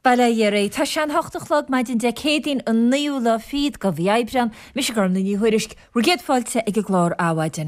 Balayere, tá sean hochtachlog maid in decédín an níúla fíd go bhíaibran, mis gur na níhuiirisk, rugéad fáilte ag a glár áhaidin.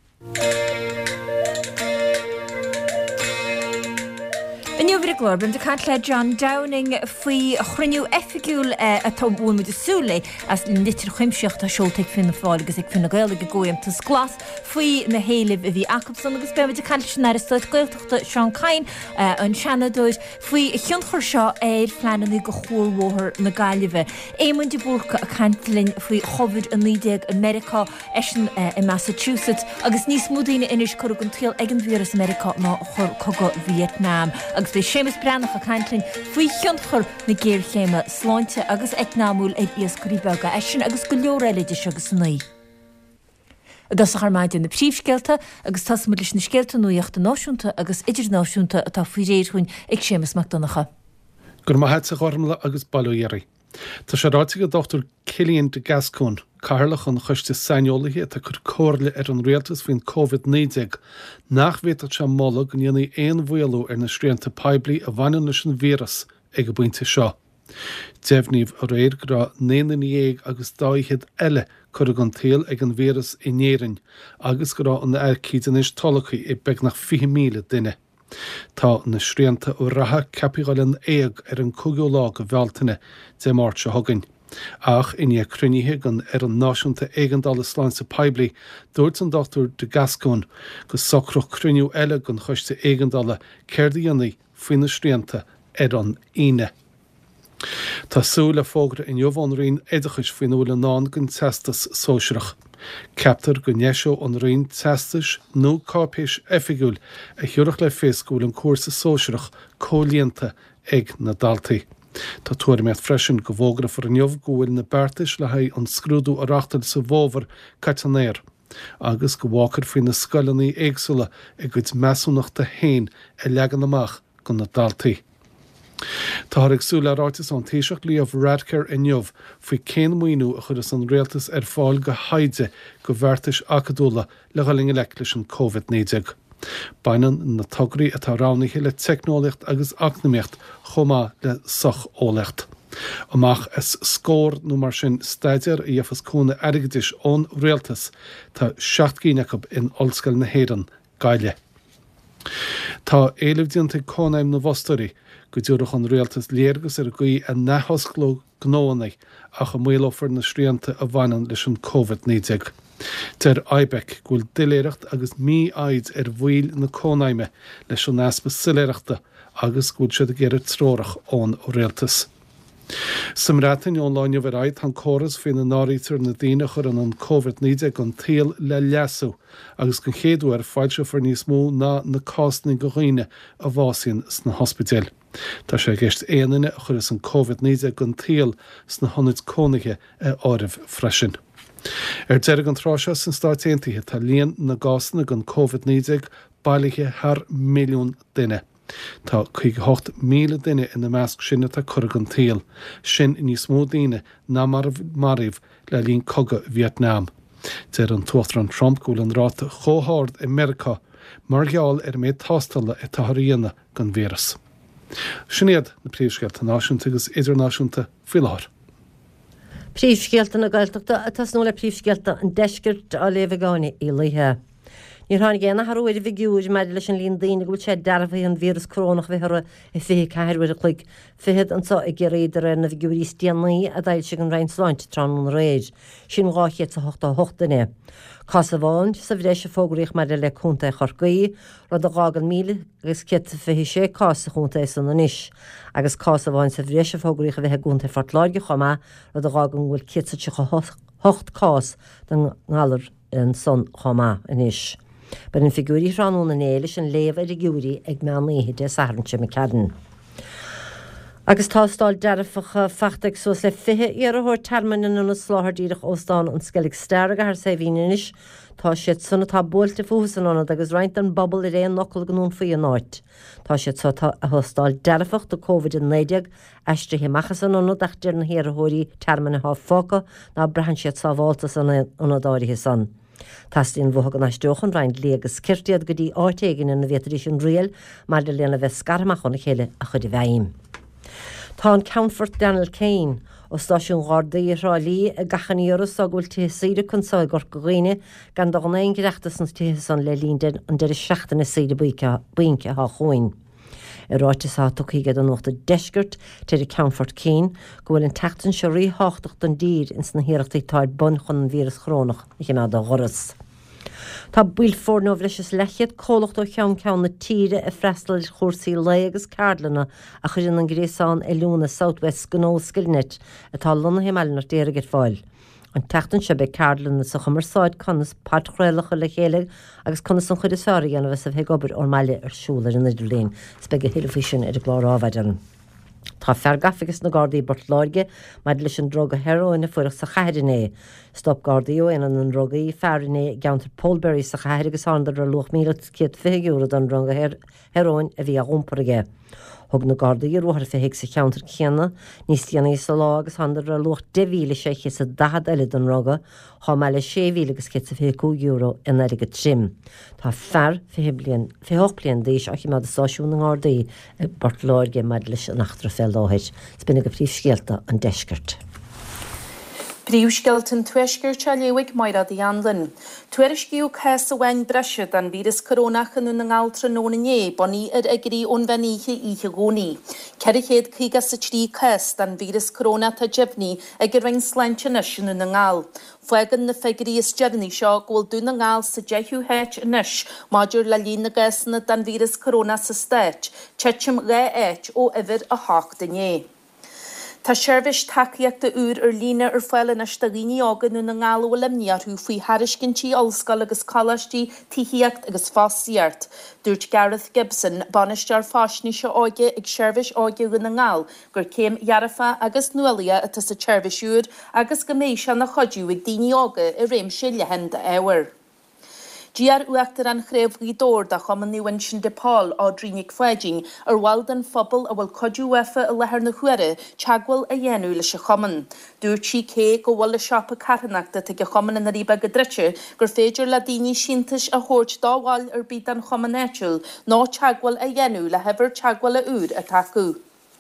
Inniuhir glór brim de cant le John Downing faoi chruinniú effigiúil a tóbún muid asúla as litir chuimseocht a seoltaigh fin na fáil agus ag fin na gael ag goim tas glas faoi na héileh a bhí Acapson agus be muid de cant sin ar stoid gailteachta Sean Cain an Shanadóid faoi chionnchur seo fleananaí go chórmhóthir na gaiileh. Éimún de búrcha a cantlinn faoi chovid a nídeag America esin in Massachusetts agus níos múdaine inis chuir an tíal ag an víras America ná chur coga Vietnam. Agus bhí sémas breannach a cantlinn faoi chionnchur na géirchéime sláinte agus agnámúil ag iascaríbeaga esin agus go leoréileidir agus naí. Das ar maid in na príomhscéalta agus tas mu leis na scéalta nuíochta náisiúnta agus idirnáisiúnta atá faoi réirchuin ag sémas McDonagha. Gur maithe sa chormla agus bailúhéirí. Tá sé ráitiga Dr. Cillian de Gascon, Carlach an chuiste sainolaithe a chur cóirla ar an réaltas faoin COVID-19 nachmhéad se molla go dhéanaí éon bhuialú ar na sríanta peblií a bhaineann leis an víras ag go buinte seo. Deimhníomh a réir go 9 agus 2 eile chur an taal ag an víras i néireann agus go an aircíd inis talachaí i beg nach 4,000 duine. Tá na sríanta ó ratha capíáilin éag ar an cúgiú go bhealtaine de máirt se thugann. Ach iní cruníthe gan ar an náisiúnta éigeandála sláinte peblií dúirt an Dr. de Gascon go socrach cruniú eile gan chuiste éigeandála céirdaíonaí faoin na sríanta ar an ine. Tásúla fógra in jobhánraín éidechas faoin úla ná gan testas sóisireach. Captar go neisio an raon testas nó cápéis effigiúil a thiúrach le féascúil an cuasa sóisireach cólíonta ag na daltaí. Tá tuair mead freisin go bhógra for an jobhgóil na beartais le haid an scrúdú arachtal sa bhóvar catanéir, agus go bhácar faoin na scoileannaí éagsúla ag goid measúnachta hain a legan amach go na daltaí. Tá agsúla ráitas an téiseach líomh radcar inniuh faoi cén muoinú a chud an réaltas ar fáil go haide go bhhartais acadúla le galinge leis an COVID-19. Bainan na tograí atá ránaiche le technolacht agus acnaíocht chomá le soch ólacht. Amach is scór nó mar sin staidir a dhéfas cúna aigeis ón réaltas tá 7 in olscail na héan gaile. Tá éilehdianta cónaim na bhostarí go dúrach an réaltas léargus ar gaí a nethoscló gnónaigh a go muochar na sríanta a bhaineann leis an COVID-19. Deir aibec gúil diléireacht agus mí aid ar bhuiil na cónaime leis an naspa siléireachta agus gúil siad a géir tróireach ón réaltas. Samrátain ón láine bhar aid an choras faoin na nárítar na daine chur an COVID-19 an taal le leasú agus go chéadú ar fáilte for níos mó ná na cásanna go ghaoine a bhásaíonn sna hospital. Tá sé gceist éanaine a chur an COVID-19 an taal sna honid cónaige a áibh freisin. Deirg an tráise san stáitiaontaithe tá líon na gásanna an COVID-19 bailithe thar milliún duine. Tá 8,000 duine ina measc sinne tá chur an taal, sin níos mó daine ná maríomh le líon coga Vietnam. Deir an tuachtar an Trump gúil an ráta chóthard America mar gheall ar méid tástalla i tathíonna gan víras. Sinnéad na príomhscealta náisiúnta agus idirnáisiúnta fiáir. Príomhscealta na gailteachta atá nó le príomhscealta an deisgirt a léomhgáine i láthe. Níor tháinig géanana thróid bhígiúid me leis an líon daoine gúil sé darfaí an vírus corónach bheithre i fé caiirhfuir a chuig fihead ansá i géréidir na bhígiúirí stianaí a dail se an rein sláint trán réid, sin gáchiad sa 8 Casa bháin sa bhrééis se fógraíoch me le chunta chorcaí rud a gágan 1,000 agus 126 casa chunta san anis, agus casa bháin sa bhrééis se fógraíoch a bheitthe gúnta fortláide chomá rud a gágan bhfuil 8 cás den ngalar an son chomá anis. Bar in figúrí ránún na éiles an léomh ar i gúirí ag meannaithe de saharnse me ceadan. Agus tástáil dearfacha fachtaigh sos le fithe ar athir termanin an sláthardíireach óstáin an scalig steirga ar sé bhíis, tá siad sunna tá bóilte fúsan anna agus roiint an bobbal i réon nocail gnún faoi an áit. Tá siad a thostáil dearfach do COVID-19 eistrithe machchas an anna deachtar na hir athirí termina há fóca ná brehan siad sa bháltas an dáirithe san. Tastíon bhuthag an aisteochan roiint léagas cirtiad go dtí áitéigean in na bhétarí sin rial mar le léana bheith scarmach chuna chéile a chud i bheim. Tá Comfort Daniel Kane ó stáisiún Gardaí Rálí a gachaníras a bhfuil tísaide chun gur goghine gan donaon gereachtas an tísan le línden an de seachtainna saide buince a chuin. I ráitis á tuchaigad an nóta deisgurt teidir Comfort Kane go bhfuil an teachtain se ríthachtacht an dír ins na hiireachtaí táid bun chun an vírus chrónach i gceanna a ghoras. Tá buil fórnóh leis is lechiad cólacht ó cheann na tíre a freistal chósaí le agus cardlanna a chuidir an gréasán Lúna Southwest Gnóscilnet atá luna heimelinar déirigid fáil. An teachtain se be cardlanna sa chumarsáid conas patchréalacha le chéile agus conas an chuidir sáí anna bheits a bheith gobar ó meile arsúlar in idirlín spege héilefisin ar a glár áhaidan. Tá fergafigus na Gardaí Bortláige maid leis an droga heroin fuireach sa chaidirné. Stop Gardaí ó an drogaí fearné geantar Polberry sa chair agus andar a luch míle ciad fiúra an droga heroin a bhí a gúmparige. Thug na Gardaí ruthar fihéic sa cheantar chéanna, níos tíana sa lá agus andar a luch 2,000 sa 10 eile an roga, há meile 6,000 agus €5 in aige trim. Tá fear fihok blian díos ach má a sáisiún na Gardaí Bortláige maid leis an nachtra fel láheid. Spinnig go príomhscéalta an deisgurt. Príomhscealtan tuaisgurt a léigh mairad í anlan. Tuairisciú cais a bhain breisiad an vírus corónachan na ngáiltra nónané boní ar agrí ón bhaníe ihe gcónaí. Ceirichéad chuige sa trí cais an vírus coróna tá jibní ag gur rain sláinte na na ngáil. Fuigan na fegarí is jeirní seo ghfuil dú na ngáil sa deithú heit inis máidir le lína gasanna den vírus coróna sa stéit, teitsim ré éit ó ihir a thach dané. Tá seirbhís takeíochta úr ar lína ar fáile na staghíní ágan na ngála lemníarthú faoi hariscintí olscoil agus callastí tííocht agus fásíart. Dúirt Gareth Gibson, banistear fásní seo áige ag seirbhís áige na ngáil, gur céim Iarafa agus nualia atá sa seirbhísúr agus go mééis se na chodú ag daoine ága i réimse lehan de éhar. Díar uachtar an chréibhí dór da chum an níhain sin de Paul á drínig foiiding ar bhil den phobal a bhfuil codú wefa a lethar na chuire teagháil a dhéanú leis a chuman. Dúirt sí cé go bhfuil le seapa carnachta te go chuman na ríba go dreite gur féidir le daoine síntais a thuirt dáháil ar bíd an chuman éitiúil ná teagháil a dhéanú le hebhar teagháil a úr a taú.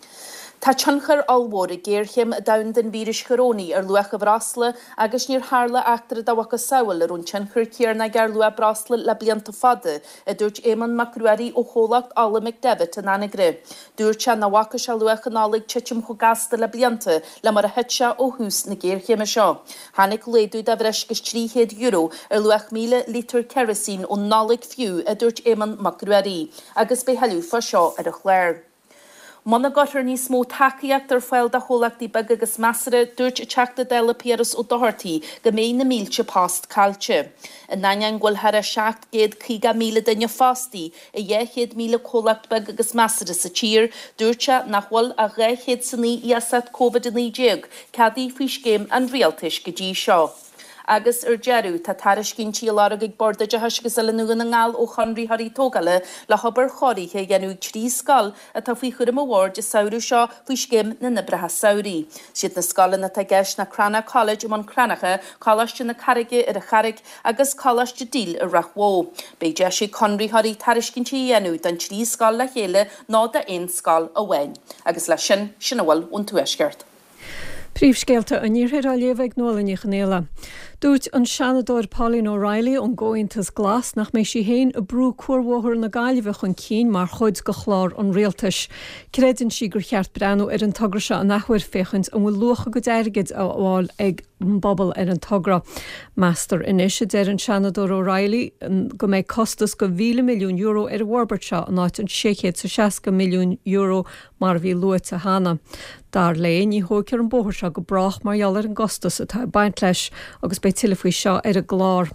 Tá tionchar almhór géirchéim a dain den vírus coróní ar luach a brasla agus níor hála achtar a dahacha saoil ar ún tionchar céarna gar lua brasla le blianta fada a dúirt éman macruarí ó cholacht alla McDevitt in anigre. Dúirt se na wacha se luach an álaigh tiitim chu gasta le blianta le mar a hitse ó hús na géirchéime seo. Hannig léadú de bhreis gus €300 ar luach 1,000 litre kerosín ó nálaigh fiú a dúirt éman macruarí agus be heú fa seo ar a chléir. Mona gotar níos mó takeíocht ar fáil de cholachtí bag agus measara dúirt a teachta déile Pieras ó Doherty go mé na mílte past cailte. In nain ghfuil thar a 750,000 duine fástaí a 100,000 cholacht bag agus measara sa tír, dúirte nach bhfuil a 200 sanní iasat COVID-19 cadí fís céim an rialtais go dtí seo. Agus ar jeú tá tariscintí lára ag borda de thuisgus le nugan na ngáil ó chunrí harí tógala le hobar choiríthe genú trí scal a tá faoi chur mhór de saoú seo faoi scim na nibrethe saoí. Siad na scalan na tá gceis na Crana College man Cranacha choiste na carige ar a charig agus choiste díl a rachhó. Bei de sé chunrí harí tariscintí dhéanú den trí scal le chéile ná de aon scal a bhain. Agus le sin bhfuil ón tuaisceart. Príomhscéalta a níorthair a léomh nólaní chanéla. Dúirt an seanadóir Pauline O'Reilly an Ggóintas Glas nach mééis sí héin a brú cuarmhthir na gaiileh chun cín mar chuid go chlár an réaltais. Creadann si gur cheart breanú ar an tugra se an nachhuiir féchant an bhfuil lucha go deirgid a bháil ag bobbal ar an tugra. Meastar inis a déir an seanadóir O'Reilly go méid costas go €1 milliún ar a Warbert se an áit an 660 milliún mar bhí luat a hána. Dar léon ní thócear an bóthir se go brach marheallar an gostas atá baint leis agus bei tilefuí seo ar a glár.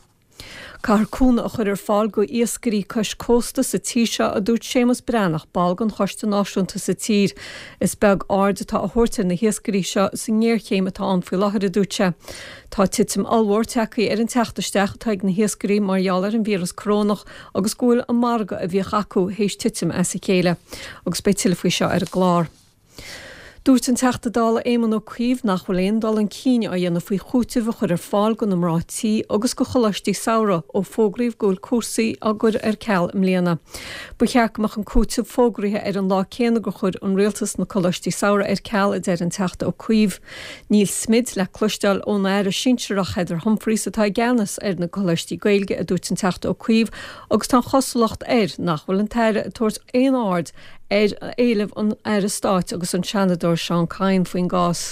Carcúna a chur ar fáil go iascarí cos cósta sa tí seo a dúirt Séamus Bránach balgan choiste náisiúnta sa tír. Is beag áard atá a thuirte na hiascarí seo sa ngéirchéim atá an faoi láthair a dúirte. Tá titim almhór teachaí ar an teachtaisteach taag na hiascarí marheallar an vírus corónach agus gúil an marga a bhíoch acu hééis titim as sa chéile agus bei tilefuí seo ar a glár. Dúirt an teachta dála éman ó cuomh nach bhfuil éon dal an cíine a dhéanamh faoi chúteamh chur ar fáil go namrátí agus go cholaistí saora ó fógraíomh gúil cuasaí a gur ar ceall im léana. Bu cheachach an cúteamh fógraíthe ar an lá céanna go chur an rialtas na cholaistí saora ar ceall a d an teachta ó cuomh. Níl Smith le cloisteáil ón air a sinseach Heather Humphreys atá geannas ar na cholaistí gaeilge a dúirt an teachta ó cuomh agus tá chosalacht nach bhfuil an teire a tuairt éon áard éileh an ar a stáit agus an seanador Seán Cain faoin gás.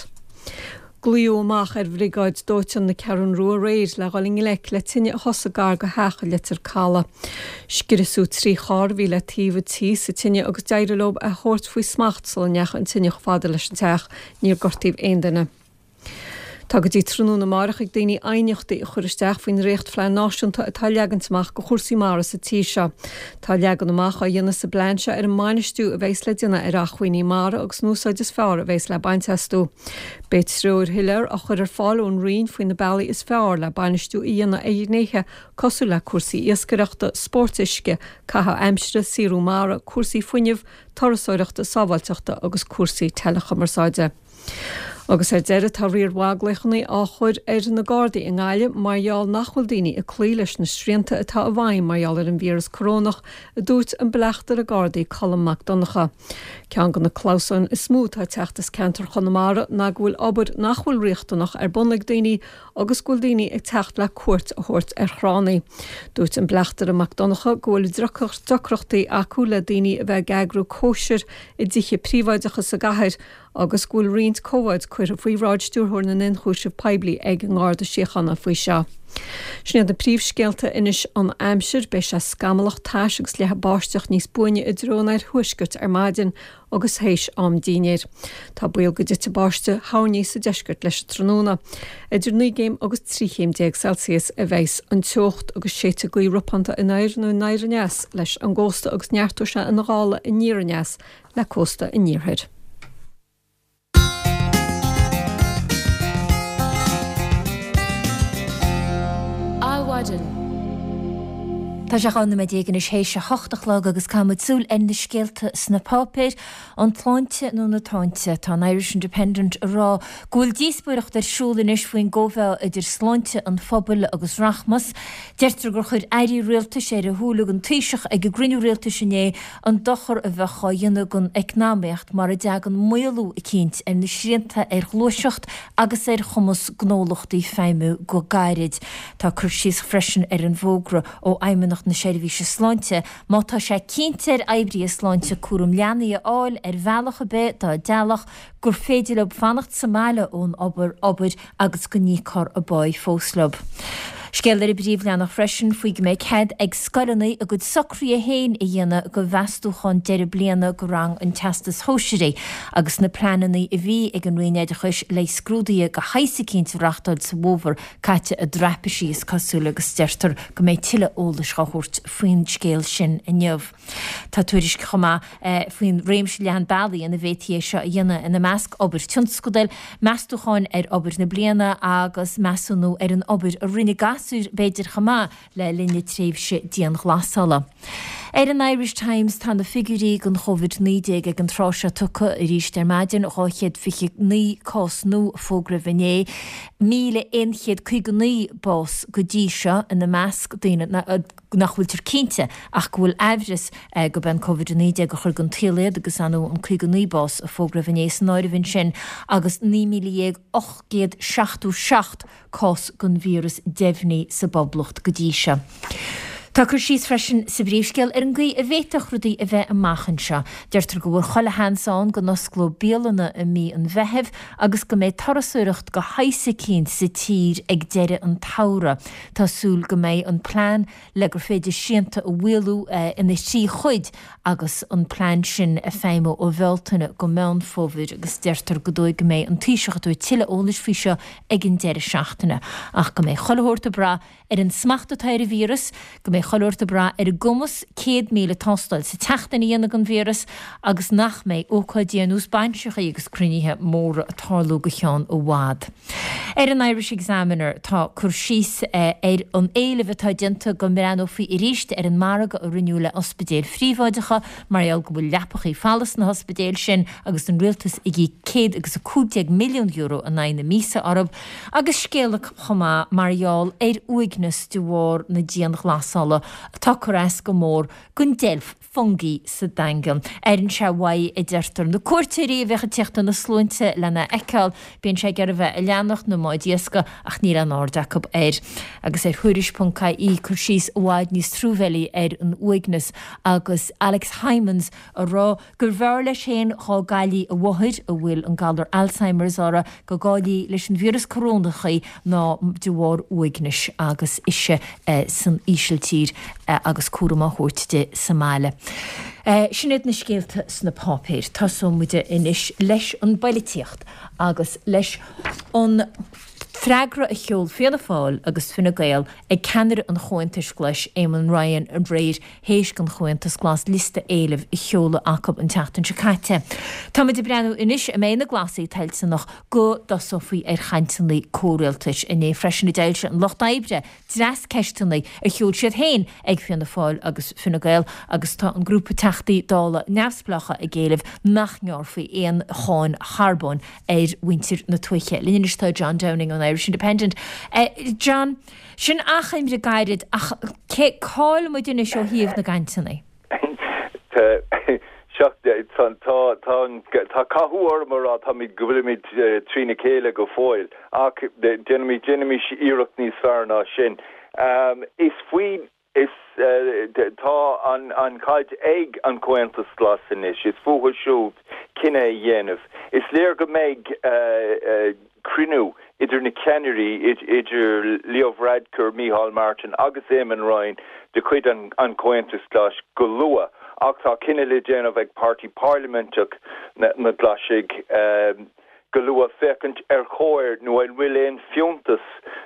Glíú amach ar bhrigáid dóitin na ceann ruá réir le gáling le tinine a hosagar go hecha litir cala. Scirisú trí chárbhí le tíomh tí sa tinine agus deirelob a thuirt faoi smacht sal neach an tinine fada leis an teach níor gortaíh aon duine. Tá go dtí trúna marach ag daoine aineachta i churisteach faoin récht flein náisiúnta atá leagantamach go chósaí mara sa tí seo. Tá leagan amach a dhéana sa blainse ar an mainistú a bheits le duine ar achhuioí mara agus núsáid is fearr a bheits le baintestú. Beit sreúir hiilear a chur ar fáil ón rion faoin na bailí is fearr le bainistú i dhéana énéthe cosú le cuasaí iascareachta sportiisce catha aimsire síú mara cuasaí fuinneamh tarasóireachta sábhailteachta agus cuasaí telechamarsáide. Agus ar deire tá rior bháglaichannaí á chuir ar na Gardaí in Gáile marall nachhfuil daoine a clí leis na srianta atá a bhaim marall ar an vírus corónach a dúirt an beleachtar a Gardaí Colm McDonagha. Cean gan na Clausan is smúth a teachtas cantar Chonamara na bhfuil obair nachhfuil riachtanach ar bunlaigh daoine agus gúil daoine ag techt le cuairt a thuirt ar chránaí. Dúirt an beleachtar a McDonagha gúil docrochtaí acu le daoine a bheith gagrú cóisir i dtithe príomhaideachas a gcathair agus gúil riont cóhaid chuir a faoi ráid stúrthór na ninchúisih peblií ag an gáda siochanna faoi seo. Snéad a príomhscéalta inis an aimsir be se scamalach táis agus lethe báisteach níos buine i drónair thuiscut ar maidin agus héis am dínéir. Tá buil go dite báiste háníí sa deiscut leis tróna. Idir 9 agus 3 Celsius a bheits an teocht agus 7 go rupanta in éir nó neireneas leis an ggósta agus neartú se in gála in níreneas le cósta in níorthaid. Tá se ganna me dégan is hééis se hochtachlá agus camúil en de scéalta sna pápéir an pláinte nó na táinte tá Irish Independent rá gúil díosbuireacht arsúlan is faoin ggóbheith idir sláinte an phobal agus rachmas, deirtar gur chuir éirí réalta sé a thuúla an tuiseach ag go grinú réalta sinné an dochar a bheitá dhéana gon eicnáméocht mar a deagan muú i cinint ar na srianta ar glóiseacht agus ar chumas gnólachtaí féimú go gairid. Tá chur síos freisin ar an bhógra ó aimimeach na séirhí se sláinte, má tá sé cinntear eibrí a sláinte cuam leanaí áil ar bhealach a bit tá dealach gur féidir le fannacht Somália ón obair agus go nícar a báid fóslub. Scéalar i bríomh leannach freisin faoi go méid cead ag scoilnaí a go socrí a héin i dhéana go bheastúchan deire bliana go rang an testas hóisiirí agus na plananaí a bhí ag an réineide chuis le scrúdaí go haise cinint rachtáid sa bhómhar caite a drapaisí is cosúla agus deirtar go méid tiile ólas chothirt faoin scéal sin in neamh. Tá tuairis chumá faoin réimse lean bailí in na bhétí seo a dhéana in na measc obair tionscodal, meastúcháin ar obair na bliana agus measúnú ar an obair a rinne gasúr beidir chamá le linne tréimhse díon glasala. Ar an Irish Times tá na figurí gon COVID-19 ag an tráise tucha i ríist ar maidin áchéad fiche ní cos nó fógra vinné, 1,159 bás go dtí seo in na measc daine nachhfuil tar cínte ach gohfuil ehris go ben COVID-19 go chur gon tíléad agus anú an 2 bás a fógra vinné san áirihín sin agus 9,867 cos gon vírus defhní sa boblucht go dtí seo. Tá chur síos freisin sa bríomhscéal ar an gcuí a bhéiteach rudaí a bheith amachchan seo. Deirtar go bhfuil chola hansáin go noscló béalana a mí an bheitheh agus go méid tarasúireacht go haise cín sa tír ag deire an tára. Tásúil go méid an plán le gur féidir sianta a bhfuilú ina sí chuid agus an plán sin a féimú ó bhiltainna go meán fómhid agus deirtar go dóid go méid an tíiseach dú tiile ólas fao seo ag an deire seachtainna. Ach go méid cholathirt a bra ar an smachtatáir a vírus, go méid choúirta bra gumas 100 míle tostal sa teachtain íana an vírus agus nach méid ócáidíanús bainseach agus cruníthe mór tarlú go cheán ó bhád. An Irish Examiner tá chur síos an éileh tá dinta go mrán ó faoi I ríist an marga a rinneúla ospidéal phríomháideacha mar go bhfuil lepachaí fallas na hospidéal sin agus an rialtas i gí 100 agus 50 milliún euro a 9 mísa arab agus scéala chomá marall uignas dúhar na díanach lásála tá choras go mór gon delf fungi sa dangan. An se bhaid I deirtar na cuairteirí bheitcha teachta na slúinte lena eáil bíonn sé gar bheith a leannach na máidíasca ach ní an ár Jacob agus thuiris.caí chur síos bháid níos trúhhelí an uignas agus Alex Hymans a rá gur bhar leis sin há gailí a bhhaid a bhfuil an galar Alzheimer's ára go gáilí leis an vírus corónachaí ná dúhar uignis agus ise san ísiltír agus cuaramá thuirte sa máile. Sinad na scéalta sna pápéir tá muide inis leis an bailíocht agus leis an freagra a cheol fianna fáil agus finna gael ag ceannar an chointis gleis Éamon Ryan an réir héis gan chointas glas lista éileh I cheola acab an teachtain se caite. Tá de brenn inis a ména glasaí teilsa nach go dosofaí chaintanlaí córéaltais in é freisin deilse an locht daibre dres ceistanaí a cheol siad héin ag fianna fáil agus finna gael agus tá an grúpa teachtaí dála neamsplacha a géileh nachneorfaí éon cháin Harbón winter na tuiche. Líonistá John Downing an Irish Independent. John, sin achaim de gairid ach cáil mu duna seo híomh na gaiintanaí. Tá cathúar marrá tá mí gohfuilimiid trína céile go fóil ach déanaí iirecht níos fearr ná sin. Is faoin is tá an caid ag an cointas glas inis is fuair siúd cinenne dhéanamh. Is léir go méid crinú idir na Canary idir Leo Varadkar, Micheál Martin agus Éamon Ryan de chuid an cointas glas go lua. Ach tá cinenne le déanamh ag Party Parliamentach na glasig go lua fecant chóir nó an bhfuil éon fiúntas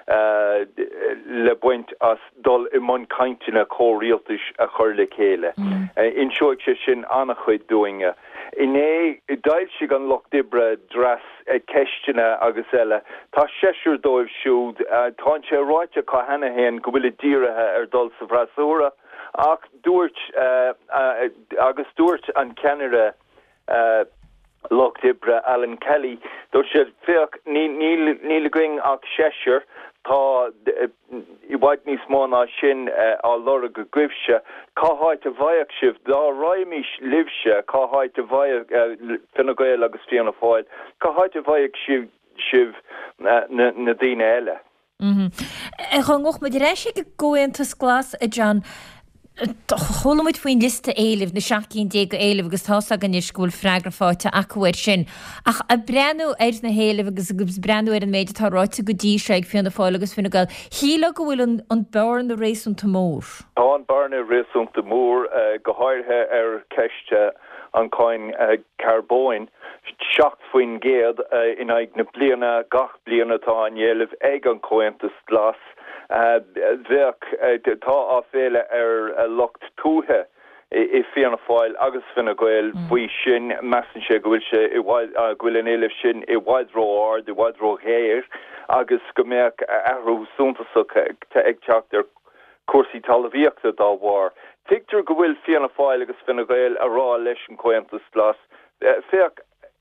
le buint as dul I món caintina córíaltais a chur le chéile. In seoigh sé sin annach chuid doinge. Iné dail si an loch dibre dras ceistena agus eile. Tá séisiúr dóibh siúd tá sé ráite cá hena héin go bhfuil díirithe dul sa bhrasúra ach dúirt agus dúirt an Canada loch dibre Alan Kelly dúirt sé féach ní going ach séisiúr tá I bhaid níos mó ná sin á lora go gcuimhse cáthait a bhaidh sibh dá roiimís libse cáthait a bhaidh finna gael agus fianna fáil cáthait a bhaidh sibh na daine eile. Chungoch me rééis go goantas glas a John cholamid faoin lista éileh na 16 éileh agus tása gan iscúil freigrafáte acuir sin ach a brenn na héileh agus gus brenn an méid táráte go dtí ag fianna fáil agus finna gail híla go bhfuil an bear na rééisúnta mór. Tá an bear na rééisúnta mór go háirthe ceiste an cáin carbóin seach faoin géad in ag na bliana gach bliana tá an dhéileh ag an cointas glas bheach tá á féile locht túthe I fianna fáil agus finna gael faoi sin meassan sé go bhfuil sé gohfuil an éileh sin I bhaidró ard I bhaidró héir agus go mbeadh ahrú súntasach ag teachtar cuasaí talmhaíochta dá bhar. Tigtar go bhfuil fianna fáil agus finna gael a rá leis an cointas glas. Féach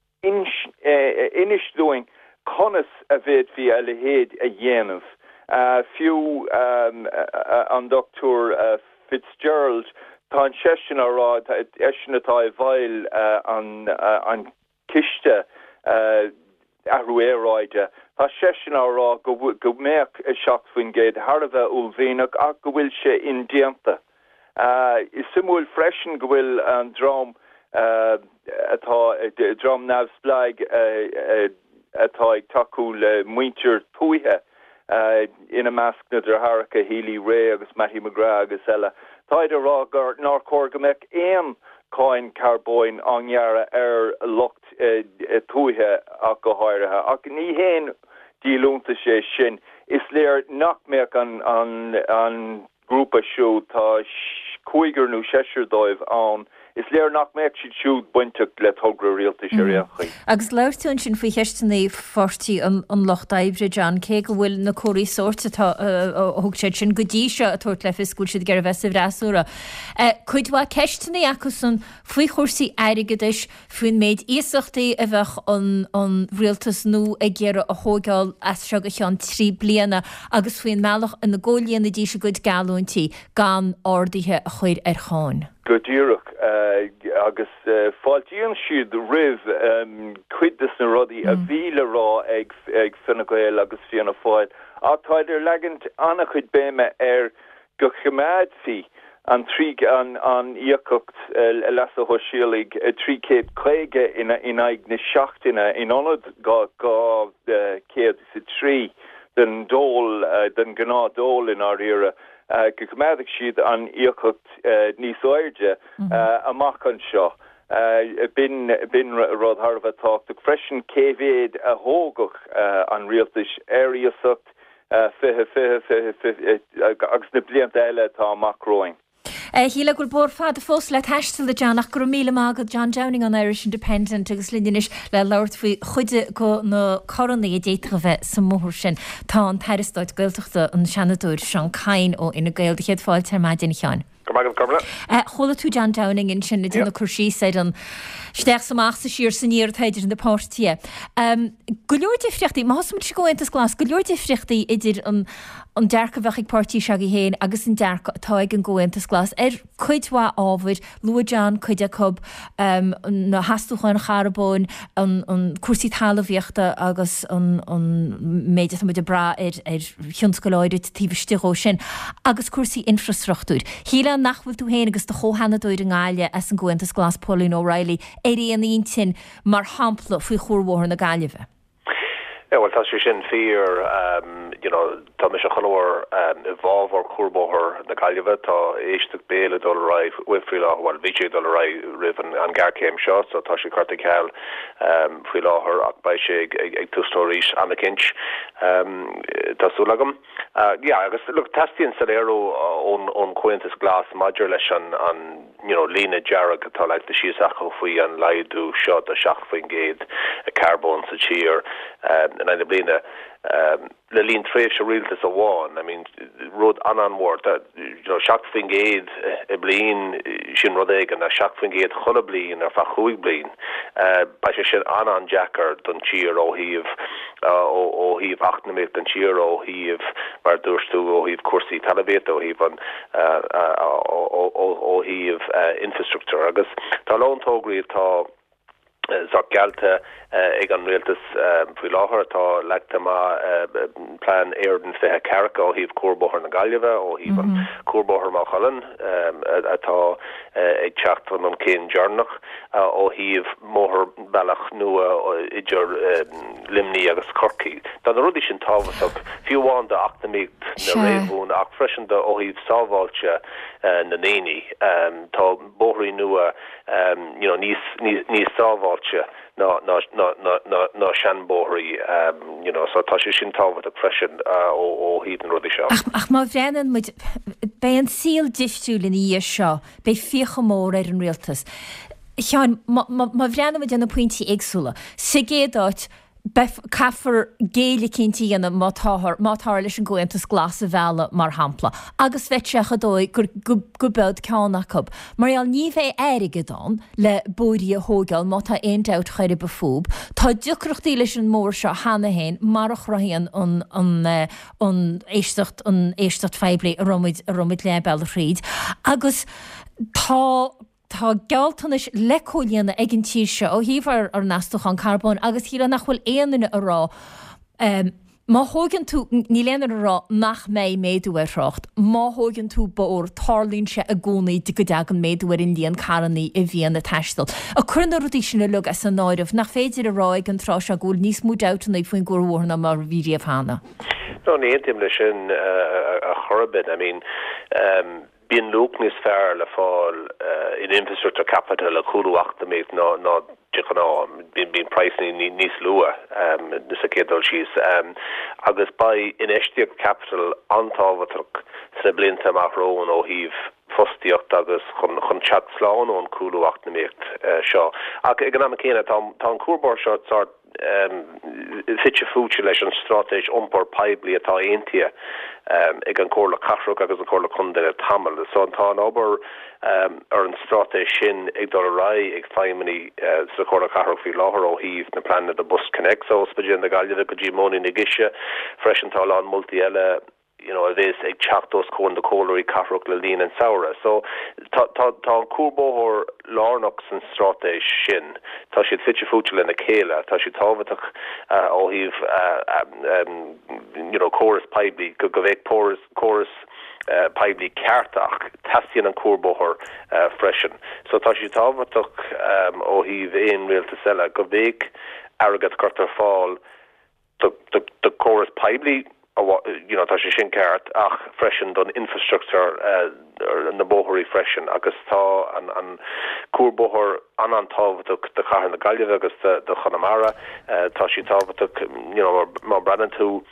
inis doing conas a bhéad fi eile héad a dhéanamh. Few an Dr. Fitzgerald tá an sesin ará eisnatá bhail an kiste ahrúéráide. Tá sesin ará go méach a seach faoin géad Har a bheith ulmhéach ach go bhfuil sé indianta. Is simúil freisin go bhfuil an drám atá drám navsblaig atá ag taú le muintir tuaithe ina measc na Haraka Healy Ray agus Matthew McGrath agus eile. Táid a rá gur ná cór go mbeadh éon cáin carbóin anhearra locht tuaithe ach go háirithe ach ní héin dílúnta sé sin is léir nach méach an grúpa siú tá cuigar nó séir dóibh an. Is léir nach méid siad siúd buinteach le tugra rialta séireachaí. Agus leirtún sin faoi cheistena fortí an Locht Ibre John cé go bhfuil na choirí sorta thug sé sin go dtí seo a tuairt le fiscúil siad gar bheits bhreasúra. Chuidhá ceistena achas san faoi chósaí aigeis faoin méid íosachtaí a bheith an rialtas nó ag ggéire a thógáil as seo go teán 3 bliana agus faoin meach in na ggóilíonna dí se go galúintí gan ordaithe a chuir ar cháin. Godúach agus fáiltíonn siad rih cuidas na rudaí a bhíle rá ag Fine agus fianna fáil. Táidir legant anna chud béime go chamáid fi an íocht las a hoisiúlig 350 in aig na seachtaine in anad gá 3 den dól den gná dól in áíire. Go chamáideach siad an íocht níos áirde amach an seo. Bin rud Harbh tácht freisin cévéad a hógach an rialtas éiriasacht agus na blianta eile tá amachróing. Híle goil bór fad a fós le teistal le John nach gur míle mágad John Downing an Irish Independent agus lindinis le leirt faoi chuide go na coronaí a déitcha bheith sa móthir sin tá an teiristáid gailteachta an seanadúir Sean Cain ó ina gail de chéad fáil termáidin cheáin. Chola tú John Downing in sin na duna chuirsí sé an steach samach sa siir san níir teidir in de pástie. Go leor difriochtaí, más mu go intas glas, go leor difriochtaí idir an dearcha bheith ag pártí seag i héin agus an dearcha táig an gointas glas. Chuidhá ábhaid, Lua John chuide cub na hasúcháin charabón an cuasí talahíochta agus an méidir mu de bra ar thionscoláidir tíbhistíró sin agus cuasí infrastruchtúr. Híle nachfuil tú héin agus do chóhanadúir an gáile as an gointas glas Pauline O'Reilly éí an íontin mar hampla faoi chóirmhór na gáileh. Well, tá sé sin fear, tá me se chalóir evolve or chórbóthir na gáileh tá éisteach béle dul raibh wifriúla bhil víide dul raibh rihan an garcéim seo, so tá sé carta ceall faoi láthair ach ba sé ag tústóiríis anna cinch tásúlagam. Agus look testíonn saléirú ón cuintas glas maidir leis an lína dearag atá le de síos acha faoi an laidú seo a seach faoin géad a carbón sa tír and I believe le lín tréh se rialtas a bháin. I mean, rud anward that seach fin géad a blin sin rud éigen a seach fin géad chola blin ar fa chuig blin ba se sin an jackar don tír ó híh ó híh 8 don tír ó híh mar dúirstú ó híh cuasaí talabéit ó híh an ó híh infrastructure agus tá lántógraí tá Zach Galte ag an rialtas faoi láthair tá leagta plan éirden fithe Carrick ó híh córbóthir na Gaillimh ó híh an córbóthir má Chalan atá ag teachtain an cén dearnach ó híh móthir bailach nua idir limní agus Corcaigh. Tá na rudí sin táhaach fiúháin de 8 na réimhún ach freisin de ó híh sábháilte na néine tá bóthraí nua níos sábháilte ná seanbóthraí so tá sé sin tábhad a freisin ó híd an rudí seo. Ach má bhreanan bé an síl diftúlin í seo bé fiocha mór ar an rialtas. Seán, má bhreanan an pointí agsúla. Sigéadáit caafar géala cinnti ana mátáir leis an gointas glas a bhela mar hampla. Agus bheitseach dói go bed ceannachab. Mar ní bheith aigeán le bóí a hógáil má tá aontout chuir befób. Tá ducrochttaí leis an mór seo hena héin mar a chraíonn an éistecht feibli a romid le bell ríd. Agus Tá gealtanis lecóíanana ag an tíir se ó híhar ar nasúch an carbón agus hí nachhfuil éanana ará. Má hógann tú ní léanar ará nach mé méadú arrácht, má hógann tú bór tálín se a gcónaí de go deag an méadú ar indíon caraní i bhíon na teistal. A chuna rudí sinna lug as an náirmh nach féidir a ráig an trá a gúil níos mú deutainna faoin gúrhna mar bhíríomh hána. No, ní intim lei sin a chorabin, I mean, bíon lúcnis fearr le fáil in infrastructure capital a chuúachtamid ná been pricing níos lua sa cédul síos agus by inestiach capital antáhaach sa blinta marrón ó híh fostiocht agus chun chat sláán ón cúlúach na mécht seo. Ag gan am céine tá cuabar seo sort fitse fúte leis an stratéis ompar peibli atá eintia ag an cóla carrug agus an cóla chundé tamil. So an tá obair ar an stratéis sin ag dul ra ag feimení sa cóla carrug fi láthar ó híh na plan a bus connect so spagin na galide go ddímóní na giise freisin tá an multi eile a bhés ag teachtos chun de cóirí carrug le lín an saora. So tá an cuabóthir lárnach san stratéis sin. Tá siad fitse fúte le na chéile, tá siad táhaach ó híh choras peibli go bhéh choras peibli ceartach tasíon an cuabóthir freisin. So tá siad táhaach ó híh éon réalta sela go bhéh agad curtar fáil de choras peibli tá sé sin ceart ach freisin don infrastructure na bóthirí freisin agus tá an cuabóthir antáhaach de chahar na Gaillimh agus de Chonamara tá sí táhaach má bredan tú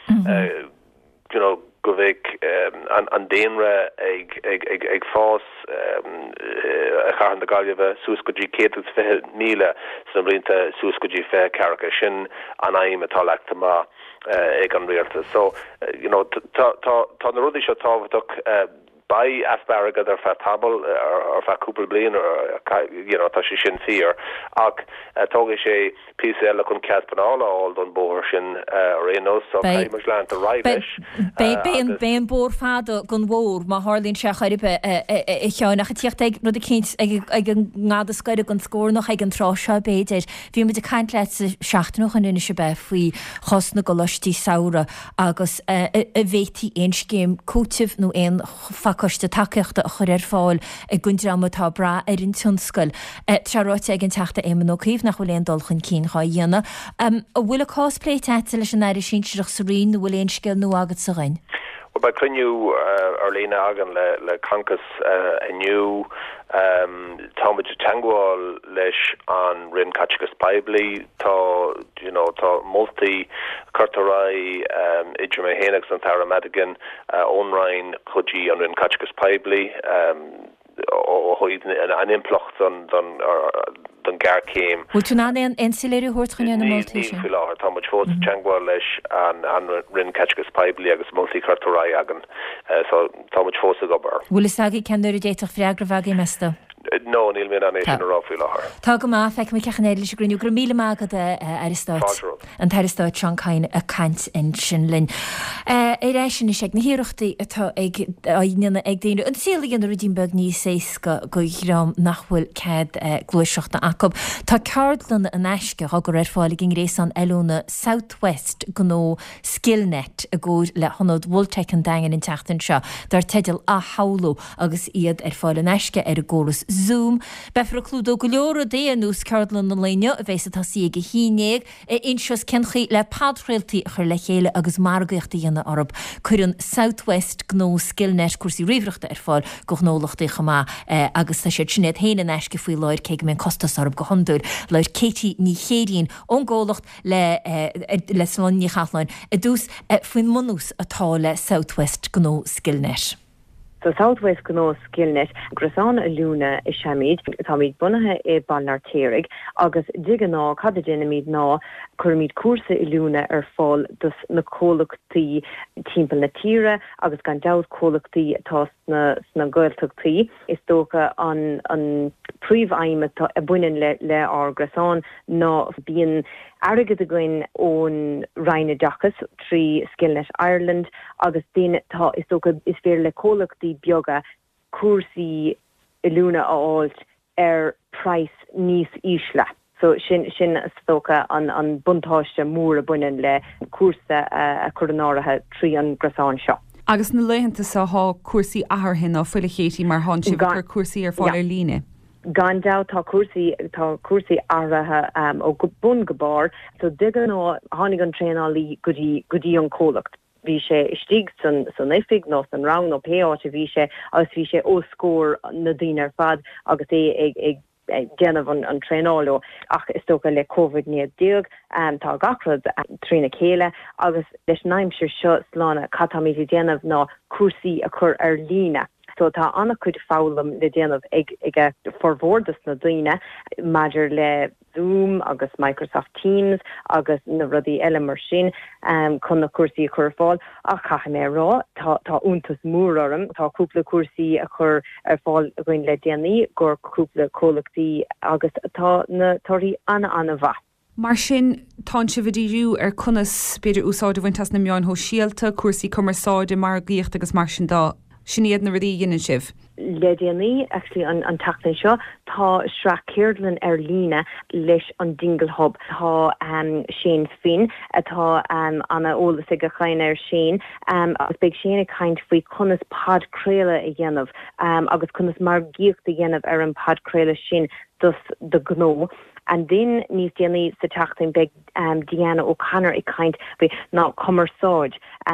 go bhéh an déanra ag fás a chahar na Gaillimh suas go dtí 250,000 san bhlianta suas go dtí feadh cearcha sin an aim atá leachtamá ag an réalta. So tá na rudí seo táhaach by asparagad ar fe tabal ar fe cúpla blian tá sé sin fíor ach tóga sé PCL chun ceadpanála áil don bóthir sin rénos so caiimiis leanta raibeis. Bé an bór fada gon bhór má hálíonn se chuiribe i teánnach a tíocht ag rud a cínt ag an ngáda scoide an scór ag an trá seo béidir. Bhí mu a caiint le seaachtainach an ina se be faoi chosna go lostí saora agus a bhétí éon céim cútih nó éon coiste takeachta a chur fáil ag gundramatá bra ar an tionscoil. Tráráte ag an teachta éman ócíomh nach bhfuil éon dul chun cín chá dhéana. A bhfuil a cosplay teite leis an éidir sinseach sa rion nó bhfuil éon scil nó agat sa ghain? Well, by Cluniu Arlena agan le Cancus aniu Táid Tangwal leis an Rin Cachicus Pibli tá multi Curtarai Idrima Hénax an Tara Madigan onrain chuji an Rin Cachicus Pibli an implocht don gar céim. Bhil tú ná an insuléirí thuirt chuine na multi sin? Ní láthir tá muid fós Tangwal leis an Rin Cachicus Pibli agus multi Curtarai agan so tá muid fós a gobar. Bhfuil is agé ceanúir déiteach freagrafag mesta? No, níl mé an éisian ráfiú láthir. Tá go má feic mé cechan éidir griniú gur míle mágad aristáit an taristáit Seanáin a cant in sin linn. Éisin is ag na hiíireachtaí atá ag daanú an sílagan a rudínbeg ní séca go rám nachhfuil cead glúiseachta acob. Tá cardlan an eisce a gur fáil gin rééis an eúna Southwest gó Skillnet a ggóir le honod Voltech an dagan in teachtain seo, dar teidir a haulú agus iad fáil an eisce ar a ggóras Zoom. Befra clúdó go leor a déanús cardlan na léine a bheits atá si go hínéag inseos cenchaí le padréaltaí chur le chéile agus margaíochta dhéanana orb chuir an Southwest gó Skillnet cuasí riomhreachta fáil go gnólachtaí chamá agus tá sé sinnéad héana eisce faoi leir cé mé costas orb go honúir leir Katie ní chéiríonn ongólacht le slánní chatláin a dús faoin manús atá le Southwest gó Skillnet. So Southwest gó Skillnet grasán a lúna i seamid tá míid bunathe i Balnartéig agus digan ná cad déanaid ná chur míid cuasa i lúna ar fáil dus na cólachtaí timpeall na tíre agus gan dead cólachtaí atá sna gailteachtaí is tócha an príomhaime a buinean le ar grasán ná bíon agad a gin ón Rhine Dachas trí Skillnet Ireland agus déine tá is fér le cólachtaí bioga cuasaí i lúna áilt ar price níos ísle. So sin stoka an buntáiste mór a buinean le cuasa a chunáirithe trí an grasán seo. Agus na leihananta sa há cuasaí athirhin á fuile chétí mar há si bhar cuasaí ar fáil ar líne. Gan dá tá cuasaí áirithe ó go bun gobar, so digan nó tháinig an tréálaí godí an cólacht. Bhí sé istíg san éifig nó an rang nó péáte bhí sé agus bhí sé ó scór na dtíine ar fad agus ag déanamh an tréálo ach is tócha le COVID-19 tá gachrad trína chéile agus leis naimsir seo slána catamí déanamh ná cuasaí a chur ar lína. So tá anna chud fálam le déanamh ag formhórdas na daoine maidir le Zoom agus Microsoft Teams agus na rudí eile mar sin chun na cuasaí a chur fáil ach chacha mé rá tá úntas mór orm tá cúpla cuasaí a chur ar fáil a gcuin le déanaí gur cúpla cólachtaí agus tá na toirí anna bha. Mar sin tá si bhdíú ar chunas beidir úsáide bhaintas na meáin ho síalta cuasaí cumarsáide mar gíocht agus mar sin dá. Sinnéad na rudí dhéanaan sibh. Le déanaí actually an tachtain seo tá sra céirlan ar lína leis an dingle hub tá Shane Finn atá anna ólas ag a chain ar Shane agus beag Shane ag chaint faoi chunas padcréile a dhéanamh agus chunas mar gíocht a dhéanamh ar an padcréile sin dus de gnó. And then níos déanaí sa teachtain beag Diana O'Connor ag chaint ná cumarsáid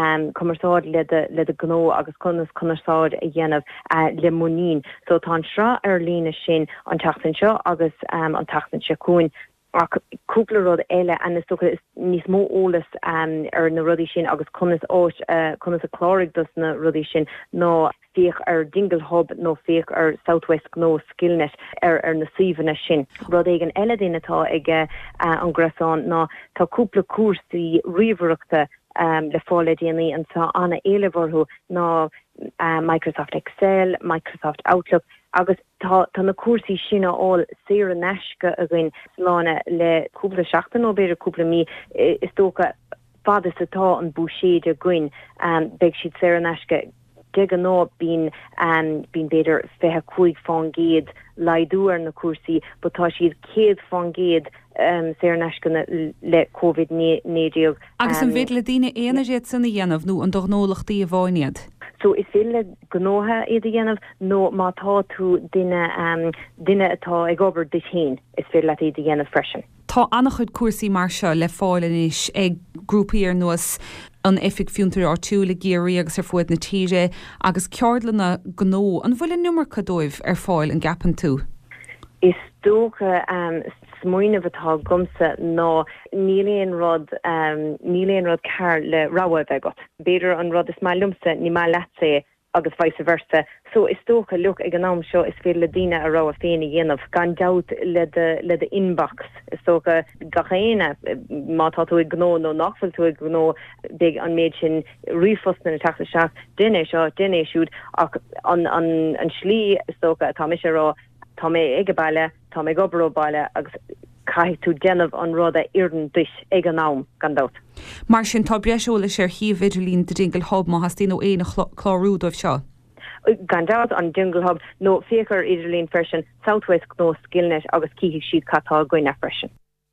le de gnó agus chunas cumarsáid a dhéanamh le munín. So tá sra ar lína sin an teachtain seo agus an teachtain secuin. Cúpla rud eile an is níos mó ólas ar na rudí sin agus chunas a chláirigh dus na rudí sin nó féach ar Dingle Hub nó féach ar Southwest Gno Skillnet ar na suíomhanna sin. Rud ag an eile daine atá ag an gréasán ná tá cúpla cuasaí riomhaireachta le fáile déanaí an tá anna éileharthú ná Microsoft Excel, Microsoft Outlook agus tá na cuasaí sinna all séra neisce a gin slána le cúpla seachtain ó beidir cúpla mí is tócha fada satá an búséid a gin beag siad séra neisce de an ná bín beidir 25 fan géad laidúar na cuasaí, but tá siad 100 fan géad séra neisce le COVID-19. Agus an bhéad le daine éanaéad sanna dhéanamh nó an doghnólachtaí a bháinead. So is féle gnóthe iad dhéanamh nó má tá tú duine atá ag obair dithéin is féle iad dhéanamh freisin. Tá annach chud cuasaí mar seo le fáilenis ag grúpaí ar nuas an efik fiúntar artú le géirí agus ar fuad na tíre agus ceardlanna gnó an bhfuil numar cadóibh ar fáil an gapan tú. Is dócha smuoineh atá gumsa ná níléon rud car le ráha agat. Beidir an rud is má lumsa ní má leatsa agus vice versa. So is tócha look ag an nám seo is féle dína a ráha féinna dhéanamh gan doubt le de inbox. Is tócha gachéine má tá tú ag gnó nó nachfuil tú ag gnó big an méid sin rifosna na teachta seach duine seo duine siúd ach an slí is tócha atá mis rá tá mé ag baile tá mé gobaró baile agus cai tú déanamh an rud a iardan duis ag an nám gan doubt. Mar sin tá breisiúla sé híomh idirlín de Dingle Hub má has tíú éana chlárúdóibh seo. Gan doubt an Dingle Hub nó féchar idirlín freisin Southwest Gno Skillnet agus cíigh siad catá goine freisin.